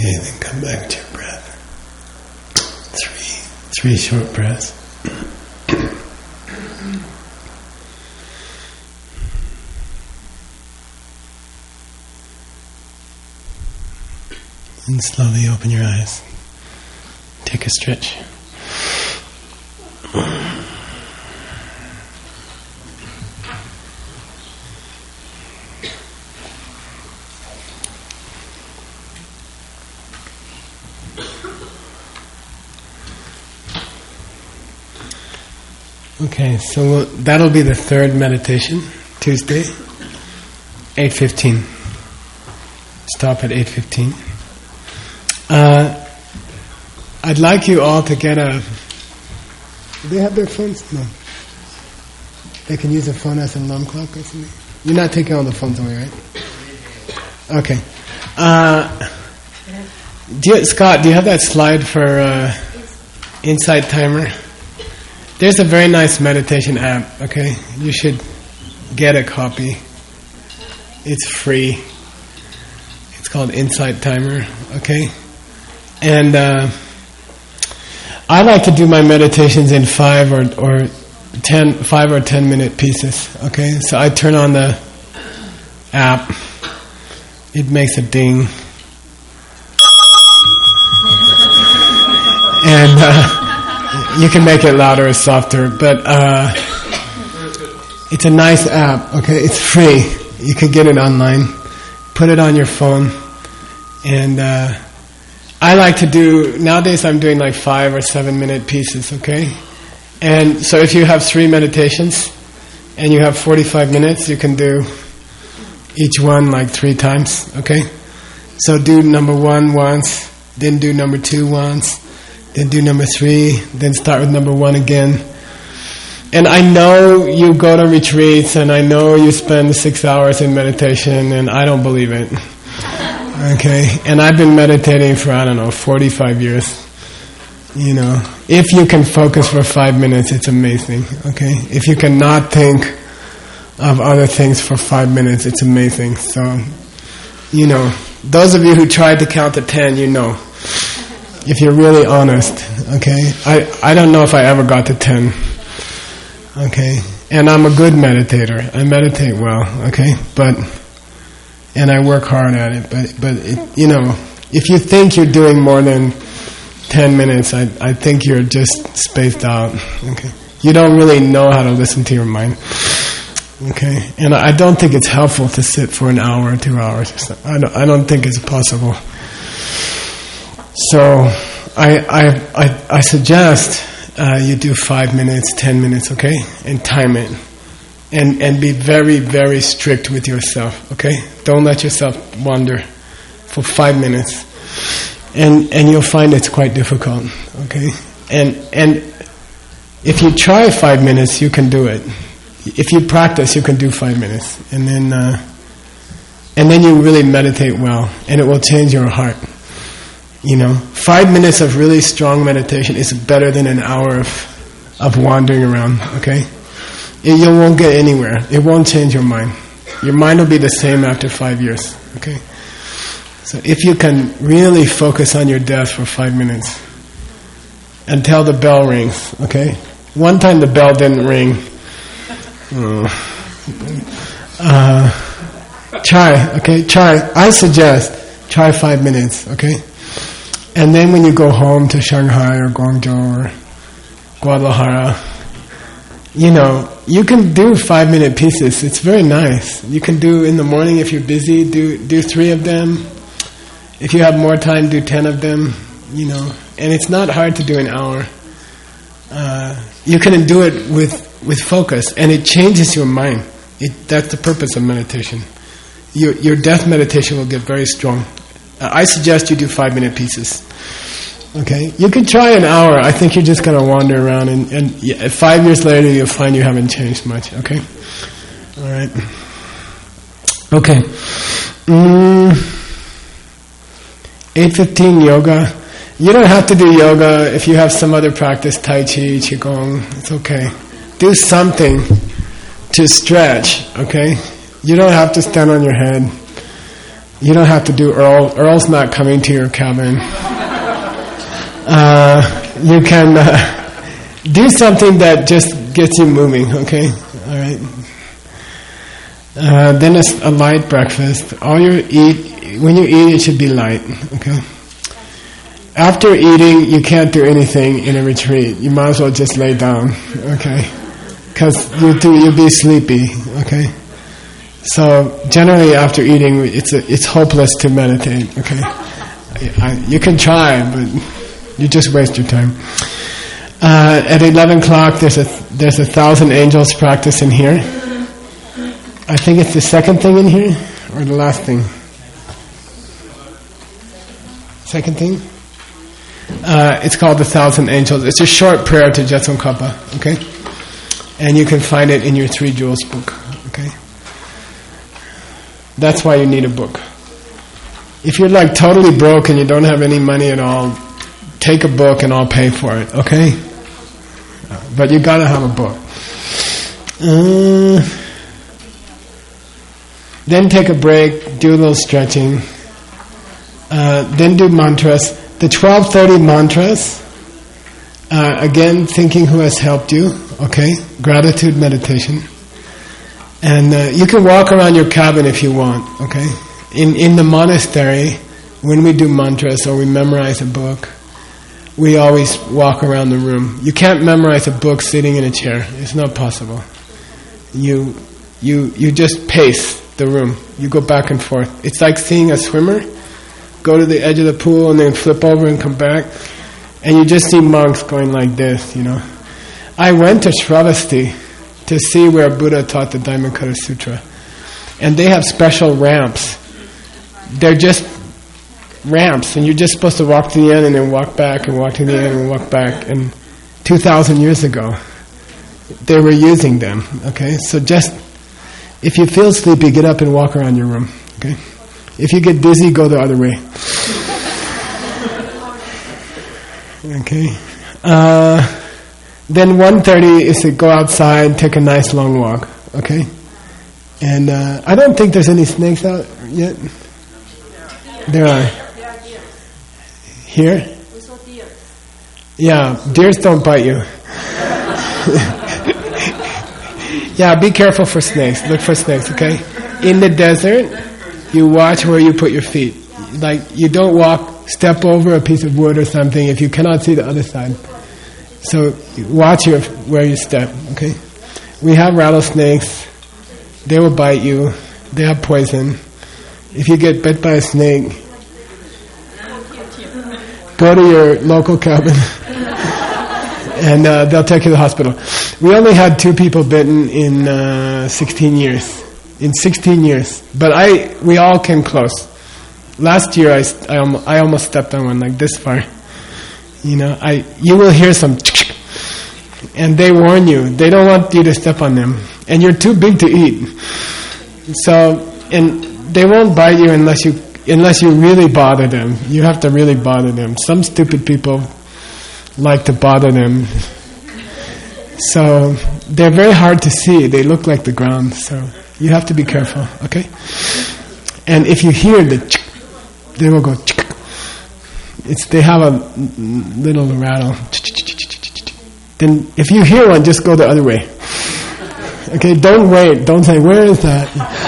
Okay, then come back to your breath. Three, three short breaths. And slowly open your eyes. Take a stretch. Okay, so we'll, that'll be the third meditation, Tuesday, eight fifteen. Stop at eight fifteen. Uh, I'd like you all to get a... Do they have their phones? No. They can use a phone as an alarm clock or something? You're not taking all the phones away, right? Okay. Uh, do you, Scott, do you have that slide for uh, Insight Timer? There's a very nice meditation app, okay? You should get a copy. It's free. It's called Insight Timer, okay? And uh, I like to do my meditations in five or, or ten, five or ten minute pieces, okay? So I turn on the app. It makes a ding. And... Uh, you can make it louder or softer, but uh, it's a nice app, okay? It's free. You can get it online. Put it on your phone. And uh, I like to do, nowadays I'm doing like five or seven minute pieces, okay? And so if you have three meditations and you have forty-five minutes, you can do each one like three times, okay? So do number one once, then do number two once, then do number three, then start with number one again. And I know you go to retreats, and I know you spend six hours in meditation, and I don't believe it. Okay? And I've been meditating for, I don't know, forty-five years. You know, if you can focus for five minutes, it's amazing. Okay? If you cannot think of other things for five minutes, it's amazing. So, you know, those of you who tried to count to ten, you know. If you're really honest, okay? I, I don't know if I ever got to ten, okay? And I'm a good meditator. I meditate well, okay? But, and I work hard at it, but, but it, you know, if you think you're doing more than ten minutes, I, I think you're just spaced out, okay? You don't really know how to listen to your mind, okay? And I don't think it's helpful to sit for an hour or two hours or something. I don't, I don't think it's possible. So I I I, I suggest uh, you do five minutes, ten minutes, okay, and time it, and and be very very strict with yourself, okay. Don't let yourself wander for five minutes, and and you'll find it's quite difficult, okay. And and if you try five minutes, you can do it. If you practice, you can do five minutes, and then uh, and then you really meditate well, and it will change your heart. You know, five minutes of really strong meditation is better than an hour of of wandering around, okay? It, you won't get anywhere. It won't change your mind. Your mind will be the same after five years, okay? So if you can really focus on your death for five minutes until the bell rings, okay? One time the bell didn't ring. Oh. Uh, try, okay? Try. I suggest try five minutes, okay? And then when you go home to Shanghai or Guangzhou or Guadalajara, you know, you can do five minute pieces. It's very nice. You can do in the morning if you're busy, do do three of them. If you have more time, do ten of them, you know. And it's not hard to do an hour. Uh, you can do it with, with focus, and it changes your mind. It, that's the purpose of meditation. Your, your death meditation will get very strong. I suggest you do five-minute pieces. Okay? You could try an hour. I think you're just going to wander around, and, and yeah, five years later, you'll find you haven't changed much. Okay? All right. Okay. Mm, eight fifteen yoga. You don't have to do yoga if you have some other practice, Tai Chi, Qigong. It's okay. Do something to stretch, okay? You don't have to stand on your head. You don't have to do Earl. Earl's not coming to your cabin. Uh, you can uh, do something that just gets you moving, okay? All right. Uh, then it's a light breakfast. All you eat, when you eat, it should be light, okay? After eating, you can't do anything in a retreat. You might as well just lay down, okay? Because you do, you'll be sleepy, okay? So generally, after eating, it's a, it's hopeless to meditate, okay? I, you can try, but you just waste your time. Uh, at eleven o'clock, there's a there's a thousand angels practice in here. I think it's the second thing in here, or the last thing. Second thing. Uh, it's called the Thousand Angels. It's a short prayer to Jetsunkalpa, okay? And you can find it in your Three Jewels book, okay? That's why you need a book. If you're like totally broke and you don't have any money at all, take a book and I'll pay for it, okay? But you gotta have a book. Uh, then take a break, do a little stretching. Uh, then do mantras. The twelve thirty mantras, uh, again, thinking who has helped you, okay? Gratitude meditation. And uh, you can walk around your cabin if you want, okay? In in the monastery, when we do mantras or we memorize a book, we always walk around the room. You can't memorize a book sitting in a chair. It's not possible. You you you just pace the room. You go back and forth. It's like seeing a swimmer go to the edge of the pool and then flip over and come back, and you just see monks going like this, you know. I went to Shravasti to see where Buddha taught the Dhammapada Sutra, and they have special ramps. They're just ramps, and you're just supposed to walk to the end and then walk back and walk to the end and walk back. And two thousand years ago, they were using them, okay? So just, if you feel sleepy, get up and walk around your room, okay? If you get dizzy, go the other way. Okay. Uh, then one thirty is to go outside, take a nice long walk, okay? And uh, I don't think there's any snakes out yet. There are. Here? We saw deer. Yeah, deers don't bite you. Yeah, be careful for snakes. Look for snakes, okay? In the desert, you watch where you put your feet. Like, you don't walk, step over a piece of wood or something if you cannot see the other side. So, watch your, where you step, okay? We have rattlesnakes. They will bite you. They have poison. If you get bit by a snake, go to your local cabin and uh, they'll take you to the hospital. We only had two people bitten in uh, sixteen years. In sixteen years. But I, we all came close. Last year I, I, almost, I almost stepped on one like this far. You know, I you will hear some and they warn you. They don't want you to step on them. And you're too big to eat. So, and they won't bite you unless you unless you really bother them. You have to really bother them. Some stupid people like to bother them. So, they're very hard to see. They look like the ground. So, you have to be careful, okay? And if you hear the they will go it's they have a little rattle. Then if you hear one, just go the other way. Okay, don't wait. Don't say, where is that?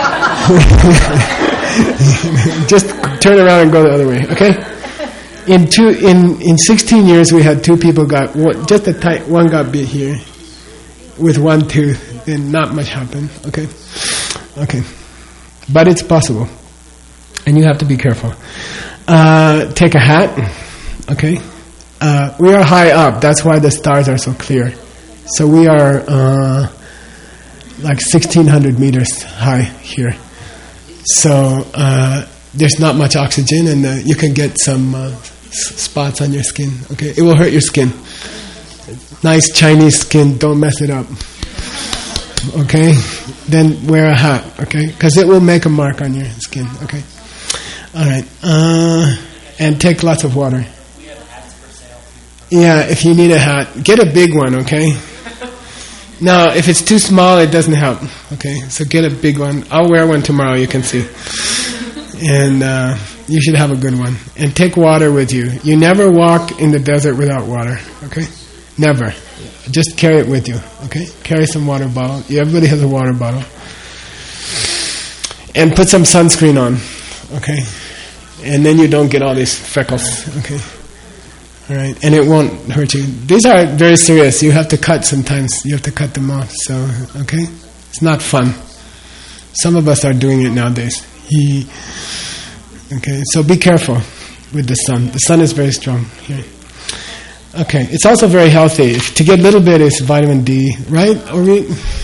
Just turn around and go the other way, okay? In two, in, in sixteen years, we had two people got, one, just a tight, one got bit here with one tooth. Then not much happened, okay? Okay. But it's possible. And you have to be careful. Uh, take a hat, okay? Uh, we are high up. That's why the stars are so clear. So we are uh, like sixteen hundred meters high here. So uh, there's not much oxygen, and uh, you can get some uh, s- spots on your skin. Okay, it will hurt your skin. Nice Chinese skin. Don't mess it up. Okay, then wear a hat. Okay, because it will make a mark on your skin. Okay, all right, uh, and take lots of water. Yeah, if you need a hat, get a big one, okay? Now, if it's too small, it doesn't help, okay? So get a big one. I'll wear one tomorrow, you can see. And uh, you should have a good one. And take water with you. You never walk in the desert without water, okay? Never. Just carry it with you, okay? Carry some water bottle. Everybody has a water bottle. And put some sunscreen on, okay? And then you don't get all these freckles, okay? All right? And it won't hurt you. These are very serious. You have to cut sometimes. You have to cut them off, so, okay? It's not fun. Some of us are doing it nowadays. He, okay, so be careful with the sun. The sun is very strong here. Okay, it's also very healthy. If, to get a little bit is vitamin D, right? Or we,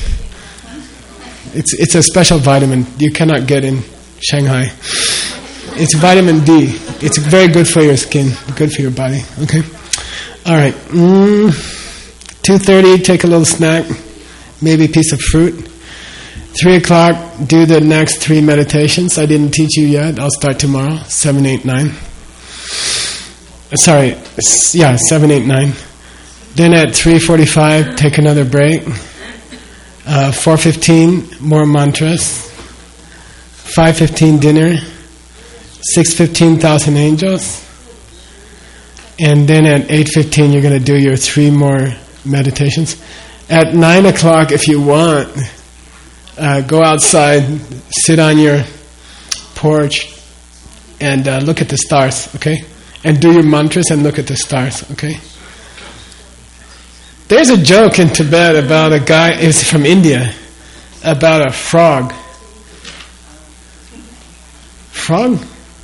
it's it's a special vitamin you cannot get in Shanghai. It's vitamin D. It's very good for your skin, good for your body. Okay, all right. Mm, two thirty, take a little snack, maybe a piece of fruit. Three o'clock, do the next three meditations. I didn't teach you yet. I'll start tomorrow. Seven, eight, nine. Sorry, yeah, seven, eight, nine. Then at three forty-five, take another break. Uh, four fifteen, more mantras. Five fifteen, dinner. Six fifteen, thousand angels. And then at eight fifteen, you're going to do your three more meditations. At nine o'clock, if you want, uh, go outside, sit on your porch, and uh, look at the stars, okay? And do your mantras and look at the stars, okay? There's a joke in Tibet about a guy, it's from India, about a frog. Frog?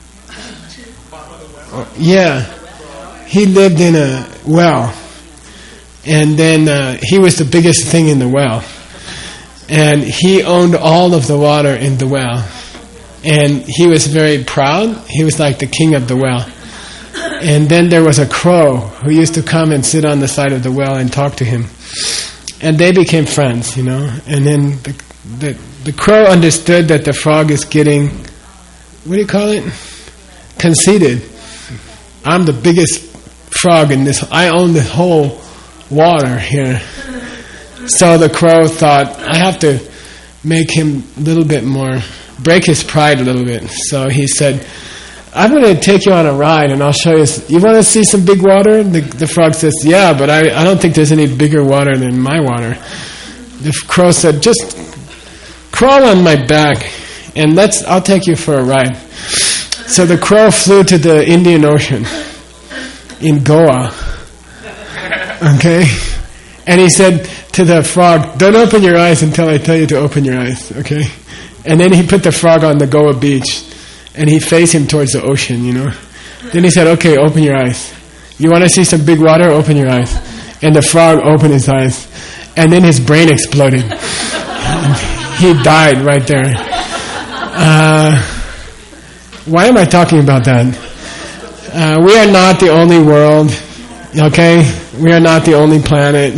Oh, yeah. He lived in a well. And then uh, he was the biggest thing in the well. And he owned all of the water in the well. And he was very proud. He was like the king of the well. And then there was a crow who used to come and sit on the side of the well and talk to him. And they became friends, you know. And then the, the, the crow understood that the frog is getting, what do you call it? Conceited. I'm the biggest frog in this, I own the whole water here. So the crow thought, I have to make him a little bit more, break his pride a little bit. So he said, I'm going to take you on a ride and I'll show you. You want to see some big water? The, the frog says, yeah, but I, I don't think there's any bigger water than my water. The crow said, just crawl on my back and let's. I'll take you for a ride. So the crow flew to the Indian Ocean in Goa. Okay? And he said to the frog, don't open your eyes until I tell you to open your eyes. Okay? And then he put the frog on the Goa beach. And he faced him towards the ocean, you know. Then he said, okay, open your eyes. You want to see some big water? Open your eyes. And the frog opened his eyes. And then his brain exploded. He died right there. Uh, why am I talking about that? Uh, we are not the only world, okay? We are not the only planet.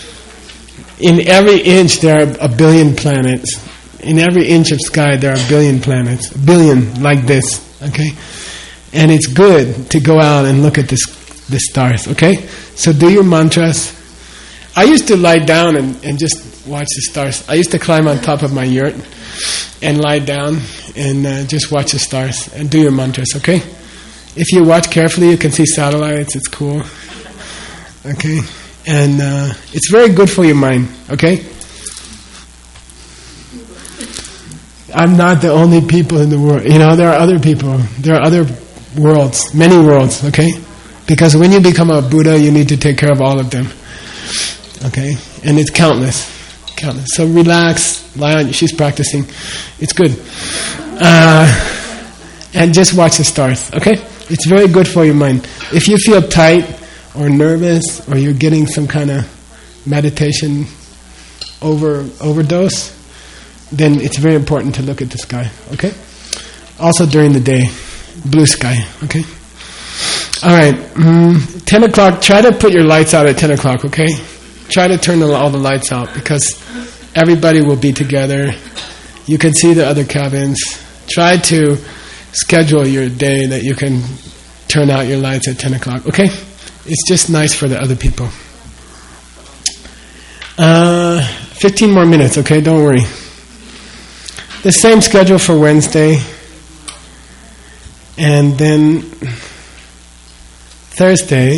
In every inch there are a billion planets. In every inch of sky, there are a billion planets. A billion, like this, okay? And it's good to go out and look at this, the stars, okay? So do your mantras. I used to lie down and, and just watch the stars. I used to climb on top of my yurt and lie down and uh, just watch the stars and do your mantras, okay? If you watch carefully, you can see satellites. It's cool, okay? And uh, it's very good for your mind, okay? I'm not the only people in the world. You know, there are other people. There are other worlds, many worlds, okay? Because when you become a Buddha, you need to take care of all of them, okay? And it's countless, countless. So relax, lie on. She's practicing. It's good. Uh, and just watch the stars, okay? It's very good for your mind. If you feel tight or nervous or you're getting some kind of meditation over overdose, then it's very important to look at the sky, okay? Also during the day, blue sky, okay? All right, mm, ten o'clock, try to put your lights out at ten o'clock, okay? Try to turn all the lights out because everybody will be together. You can see the other cabins. Try to schedule your day that you can turn out your lights at ten o'clock, okay? It's just nice for the other people. Uh, fifteen more minutes, okay? Don't worry. The same schedule for Wednesday. And then Thursday,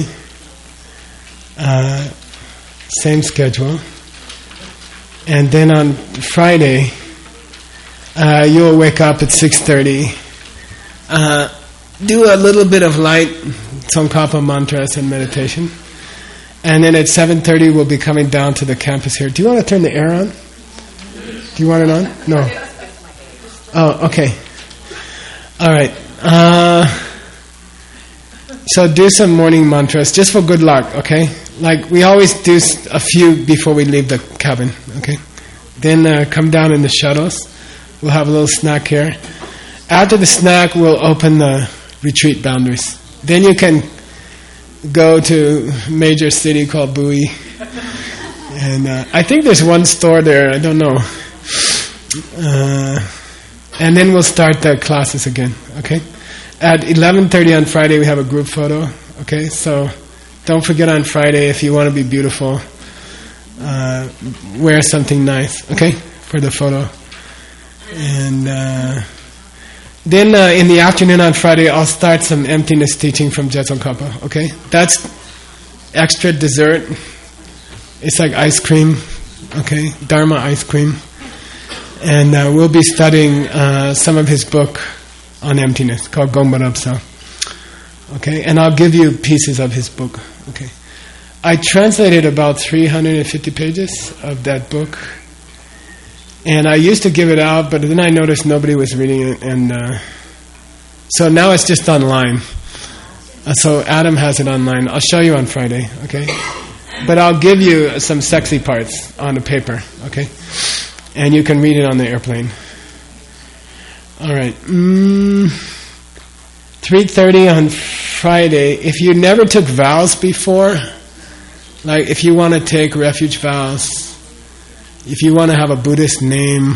uh, same schedule. And then on Friday, uh, you'll wake up at six thirty. Uh, do a little bit of light Tsongkhapa mantras and meditation. And then at seven thirty, we'll be coming down to the campus here. Do you want to turn the air on? Do you want it on? No. Oh, okay. All right. Uh, so do some morning mantras just for good luck, okay? Like we always do a few before we leave the cabin, okay? Then uh, come down in the shuttles. We'll have a little snack here. After the snack, we'll open the retreat boundaries. Then you can go to a major city called Bui. And uh, I think there's one store there, I don't know. Uh, and then we'll start the classes again, okay? At eleven thirty on Friday, we have a group photo, okay? So don't forget on Friday, if you want to be beautiful, uh, wear something nice, okay, for the photo. And uh, then uh, in the afternoon on Friday, I'll start some emptiness teaching from Je Tsongkhapa, okay? That's extra dessert. It's like ice cream, okay? Dharma ice cream. And uh, we'll be studying uh, some of his book on emptiness called Gombarabsa. Okay, and I'll give you pieces of his book. Okay, I translated about three hundred fifty pages of that book, and I used to give it out, but then I noticed nobody was reading it, and uh, so now it's just online. Uh, so Adam has it online. I'll show you on Friday. Okay, but I'll give you some sexy parts on the paper. Okay. And you can read it on the airplane. All right. Mm, three thirty on Friday. If you never took vows before, like if you want to take refuge vows, if you want to have a Buddhist name,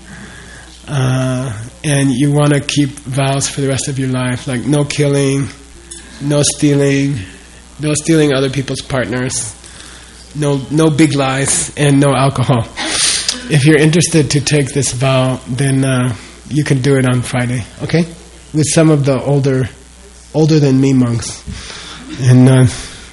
uh, and you want to keep vows for the rest of your life, like no killing, no stealing, no stealing other people's partners, no no big lies, and no alcohol. If you're interested to take this vow, then uh, you can do it on Friday, okay? With some of the older, older than me monks, and uh,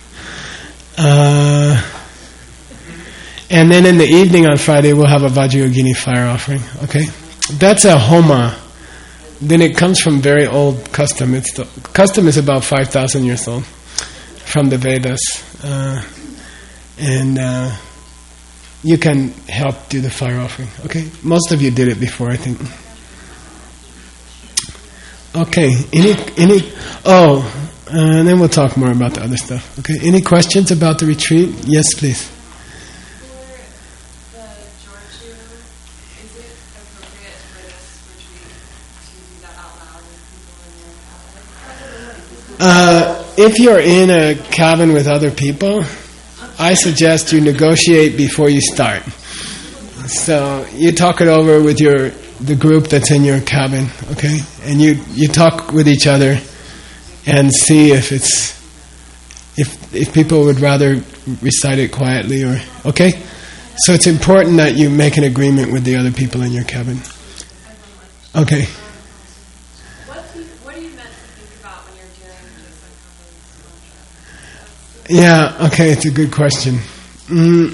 uh, and then in the evening on Friday we'll have a Vajrayogini fire offering, okay? That's a homa. Then it comes from very old custom. It's the custom is about five thousand years old from the Vedas, uh, and. Uh, You can help do the fire offering, okay? Most of you did it before, I think. Okay, any, any, oh, uh, and then we'll talk more about the other stuff, okay? Any questions about the retreat? Yes, please. For the Jorchu, is it appropriate for this retreat to do that out loud with people in your cabin? Uh, if you're in a cabin with other people, I suggest you negotiate before you start. So you talk it over with your the group that's in your cabin, okay? And you, you talk with each other and see if it's if if people would rather recite it quietly or okay. So it's important that you make an agreement with the other people in your cabin. Okay. What do you, what are you meant to think about when you're doing this mantra? Yeah, okay, it's a good question. Mm.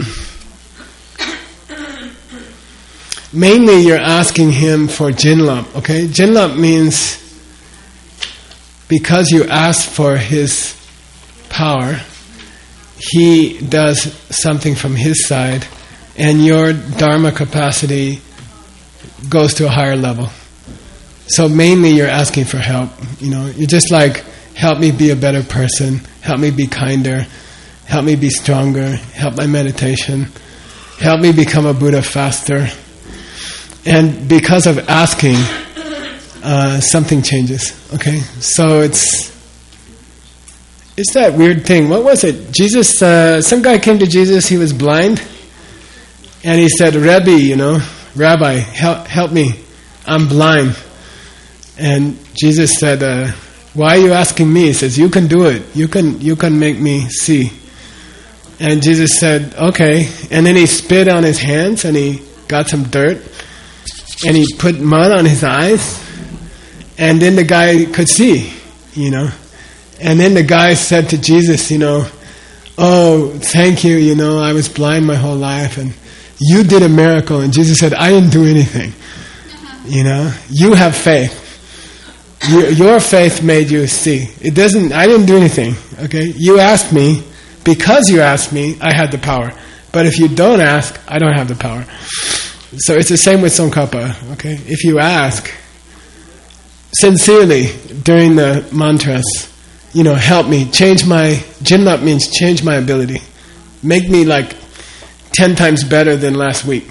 Mainly you're asking him for jinlap, okay? Jinlap means because you ask for his power, he does something from his side and your dharma capacity goes to a higher level. So mainly you're asking for help, you know. You're just like, help me be a better person, help me be kinder, help me be stronger, help my meditation, help me become a Buddha faster. And because of asking, uh, something changes, okay? So it's it's that weird thing. What was it? Jesus, uh, some guy came to Jesus, he was blind, and he said, Rebbe, you know, Rabbi, help, help me, I'm blind. And Jesus said, uh, why are you asking me? He says, you can do it. You can you can make me see. And Jesus said, okay. And then he spit on his hands and he got some dirt and he put mud on his eyes And then the guy could see, you know. And then the guy said to Jesus, you know, oh, thank you, you know, I was blind my whole life and you did a miracle. And Jesus said, I didn't do anything. You know, you have faith. You, your faith made you see. It doesn't, I didn't do anything, okay? You asked me, because you asked me, I had the power. But if you don't ask, I don't have the power. So it's the same with Tsongkhapa, okay? If you ask sincerely during the mantras, you know, help me, change my, Jinlap means change my ability. Make me like ten times better than last week.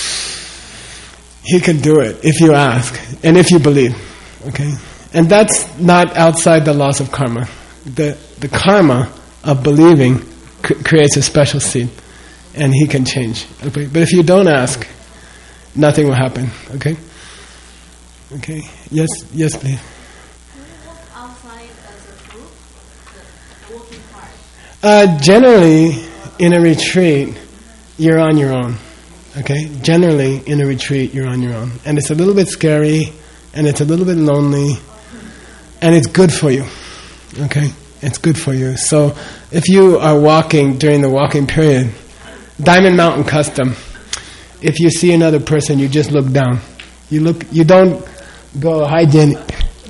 He can do it if you ask and if you believe, okay? And that's not outside the laws of karma. The the karma of believing c- creates a special seed, and he can change. Okay, but if you don't ask, nothing will happen. Okay. Okay. Yes. Yes, please. Outside as a group, the working part. Uh, generally, in a retreat, you're on your own. Okay. Generally, in a retreat, you're on your own, and it's a little bit scary, and it's a little bit lonely. And it's good for you, okay? It's good for you. So if you are walking during the walking period, Diamond Mountain custom, if you see another person, you just look down. You look. You don't go, hi, Jenny. You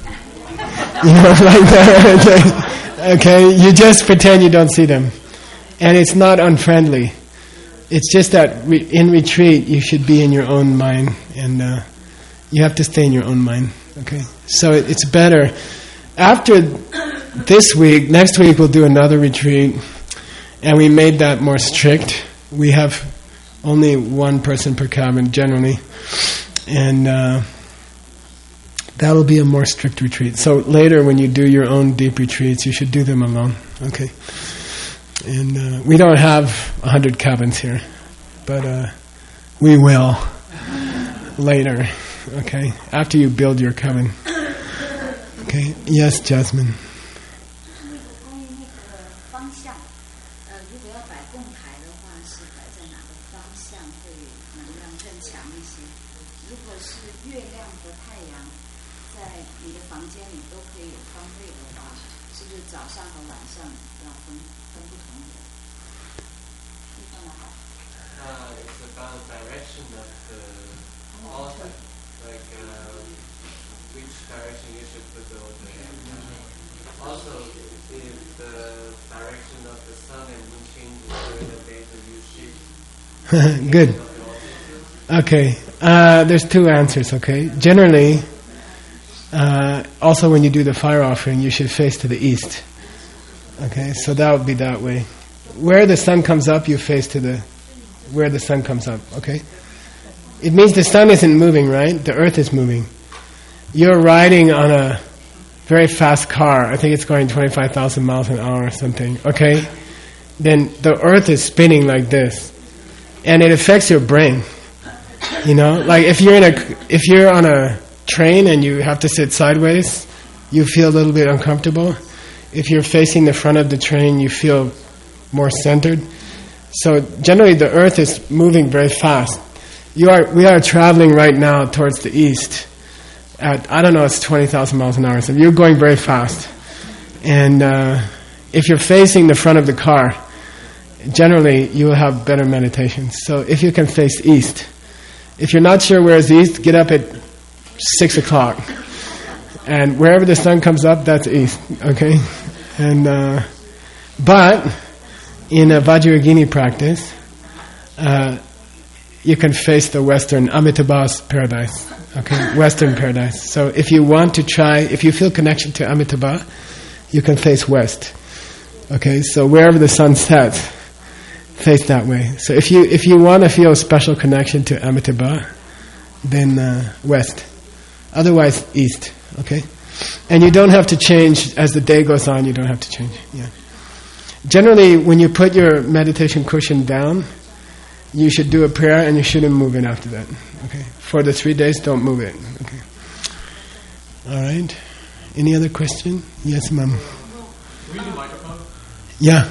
know, like that. Okay? You just pretend you don't see them. And it's not unfriendly. It's just that re- in retreat, you should be in your own mind. And uh, you have to stay in your own mind. Okay, so it's better. After this week, next week we'll do another retreat, and we made that more strict. We have only one person per cabin generally, and uh, that'll be a more strict retreat. So later, when you do your own deep retreats, you should do them alone. Okay, and uh, we don't have a hundred cabins here, but uh, we will later. Okay, after you build your cabin. Okay, yes, Jasmine. 关于那个方向，呃，如果要摆供台的话，是摆在哪个方向会能量更强一些？如果是月亮和太阳在你的房间里都可以有方位的话，是不是早上和晚上要分分不同的地方来摆？ Uh, it's about direction of the altar, like uh, which direction you should put the altar in. Also, if the direction of the sun and moon changes during the day, then you shift. Good. Okay, uh, there's two answers, okay? Generally, uh, also when you do the fire offering, you should face to the east. Okay, so that would be that way. Where the sun comes up, you face to the... where the sun comes up, okay? It means the sun isn't moving, right? The earth is moving. You're riding on a very fast car. I think it's going twenty-five thousand miles an hour or something, okay? Then the earth is spinning like this. And it affects your brain. You know? Like if you're in a if you're on a train and you have to sit sideways, you feel a little bit uncomfortable. If you're facing the front of the train, you feel more centered. So generally the earth is moving very fast. You are we are traveling right now towards the east at, I don't know, it's twenty thousand miles an hour. So you're going very fast. And uh, if you're facing the front of the car, generally you will have better meditation. So if you can face east. If you're not sure where is east, get up at six o'clock. And wherever the sun comes up, that's east. Okay? And uh, but in a Vajrayogini practice, uh, you can face the Western Amitabha's paradise. Okay, Western paradise. So if you want to try, if you feel connection to Amitabha, you can face west. Okay, so wherever the sun sets, face that way. So if you if you want to feel a special connection to Amitabha, then uh, west. Otherwise, east. Okay, and you don't have to change as the day goes on. You don't have to change. Yeah. Generally, when you put your meditation cushion down, you should do a prayer and you shouldn't move it after that. Okay. For the three days, don't move it. Okay. All right. Any other question? Yes, ma'am. Can we use a microphone? Yeah.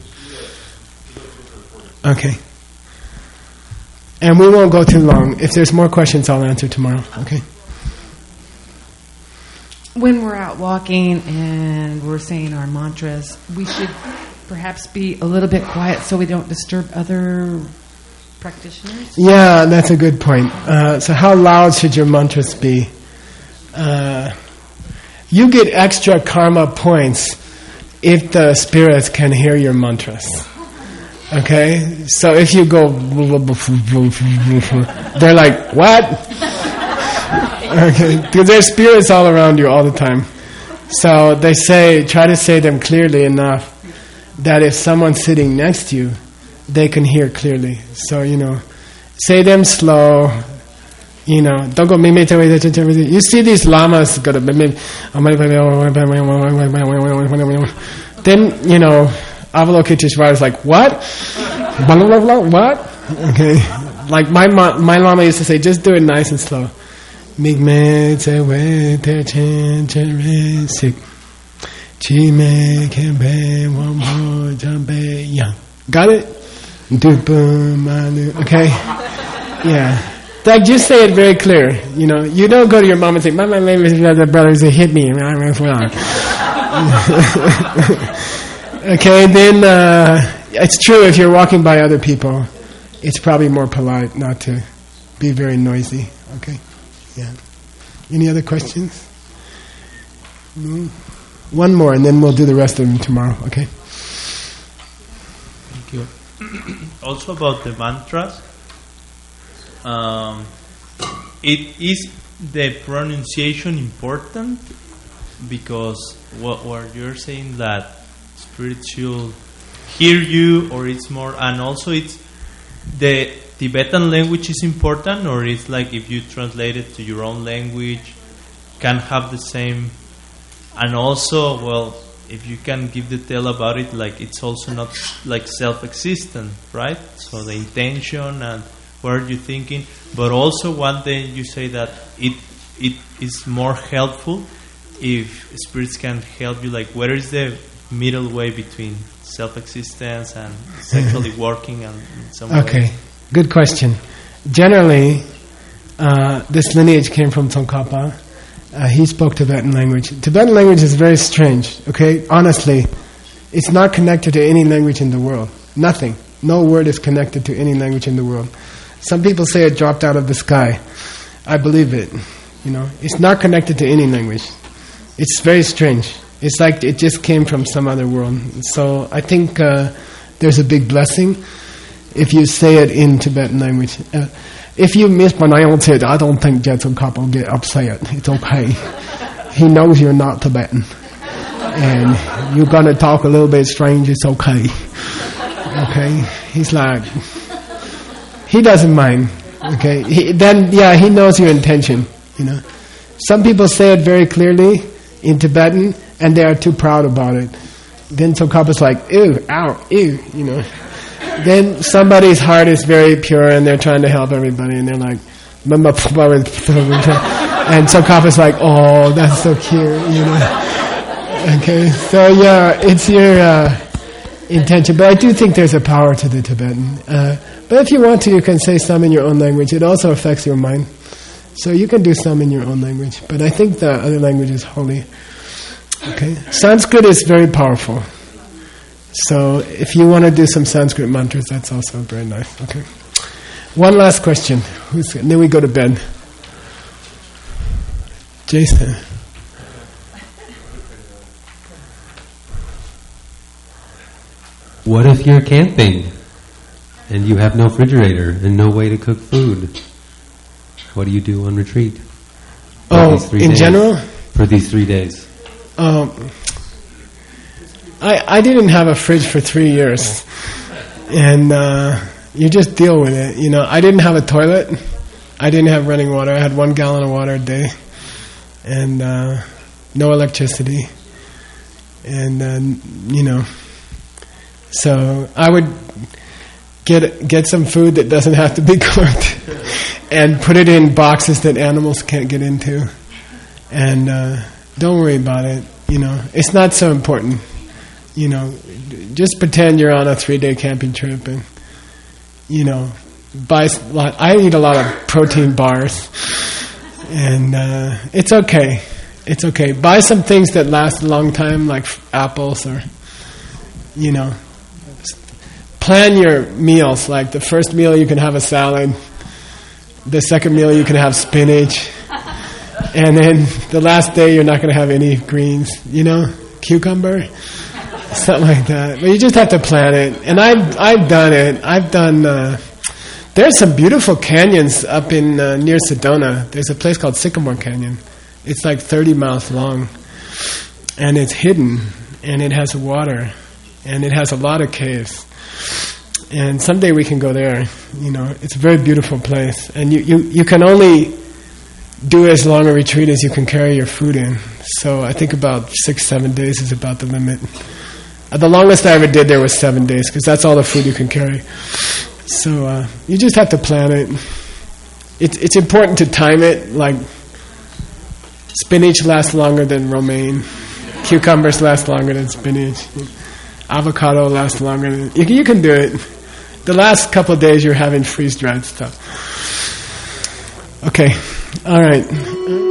Okay. And we won't go too long. If there's more questions, I'll answer tomorrow. Okay. when we're out walking and we're saying our mantras, we should perhaps be a little bit quiet so we don't disturb other practitioners? Yeah, that's a good point. Uh, so how loud should your mantras be? Uh, you get extra karma points if the spirits can hear your mantras. Okay? So if you go, they're like, what? Okay, because there's spirits all around you all the time. So they say, try to say them clearly enough that if someone's sitting next to you, they can hear clearly. So, you know, say them slow. You know, don't go. You see these lamas go to. Then, you know, Avalokiteshvara is like, what? What? Okay. Like my my lama used to say, just do it nice and slow. Got it? Okay? Yeah. Like, just say it very clear. You know, you don't go to your mom and say, my my my brothers hit me. Okay, then uh, it's true if you're walking by other people, it's probably more polite not to be very noisy. Okay? Yeah. Any other questions? No? One more, and then we'll do the rest of them tomorrow. Okay? Thank you. Also about the mantras, um, it is the pronunciation important, because what, what you're saying that spirits should hear you, or it's more, and also it's the Tibetan language is important, or it's like if you translate it to your own language, can have the same. And also, well, if you can give detail about it, like it's also not like self-existent, right? So the intention and what are you thinking, but also one day you say that it it is more helpful if spirits can help you, like where is the middle way between self-existence and sexually working and in some okay. way? Good question. Generally, uh, this lineage came from Tsongkhapa. Uh, he spoke Tibetan language. Tibetan language is very strange, okay? Honestly, it's not connected to any language in the world. Nothing. No word is connected to any language in the world. Some people say it dropped out of the sky. I believe it. You know, it's not connected to any language. It's very strange. It's like it just came from some other world. So I think uh, there's a big blessing if you say it in Tibetan language. Uh, if you mispronounce it, I don't think Jetsun Kappa will get upset. It's okay. He knows you're not Tibetan. And you're going to talk a little bit strange, it's okay. Okay? He's like, he doesn't mind. Okay? He, then, yeah, he knows your intention. You know, some people say it very clearly in Tibetan, and they are too proud about it. Then Tsongkhapa's like, ew, ow, ew, you know. Then somebody's heart is very pure, and they're trying to help everybody, and they're like, and Tsongkhapa's like, oh, that's so cute, you know. Okay, so yeah, it's your uh, intention. But I do think there's a power to the Tibetan. Uh, but if you want to, you can say some in your own language. It also affects your mind. So you can do some in your own language. But I think the other language is holy. Okay, Sanskrit is very powerful. So if you want to do some Sanskrit mantras, that's also very nice. Okay. One last question. Who's, and then we go to bed. Jason. What if you're camping and you have no refrigerator and no way to cook food? What do you do on retreat? Oh, in days? general? For these three days. Um, I I didn't have a fridge for three years, and uh, you just deal with it. You know, I didn't have a toilet. I didn't have running water. I had one gallon of water a day, and uh, no electricity, and uh, you know. So I would get get some food that doesn't have to be cooked, and put it in boxes that animals can't get into, and uh, don't worry about it. You know, it's not so important. You know, just pretend you're on a three-day camping trip, and you know, buy a lot. I eat a lot of protein bars, and uh, it's okay. It's okay. Buy some things that last a long time, like apples or, you know. Plan your meals. Like the first meal you can have a salad. The second meal you can have spinach. And then the last day you're not going to have any greens, you know, cucumber, something like that. But you just have to plan it. And I've I've done it. I've done. Uh, there's some beautiful canyons up in uh, near Sedona. There's a place called Sycamore Canyon. It's like thirty miles long, and it's hidden, and it has water, and it has a lot of caves. And someday we can go there. You know, it's a very beautiful place, and you you, you can only do as long a retreat as you can carry your food in. So I think about six, seven days is about the limit. Uh, the longest I ever did there was seven days, because that's all the food you can carry. So uh, you just have to plan it. It's it's important to time it. Like spinach lasts longer than romaine. Cucumbers last longer than spinach. Avocado lasts longer than... You can, you can do it. The last couple of days you're having freeze-dried stuff. Okay. All right.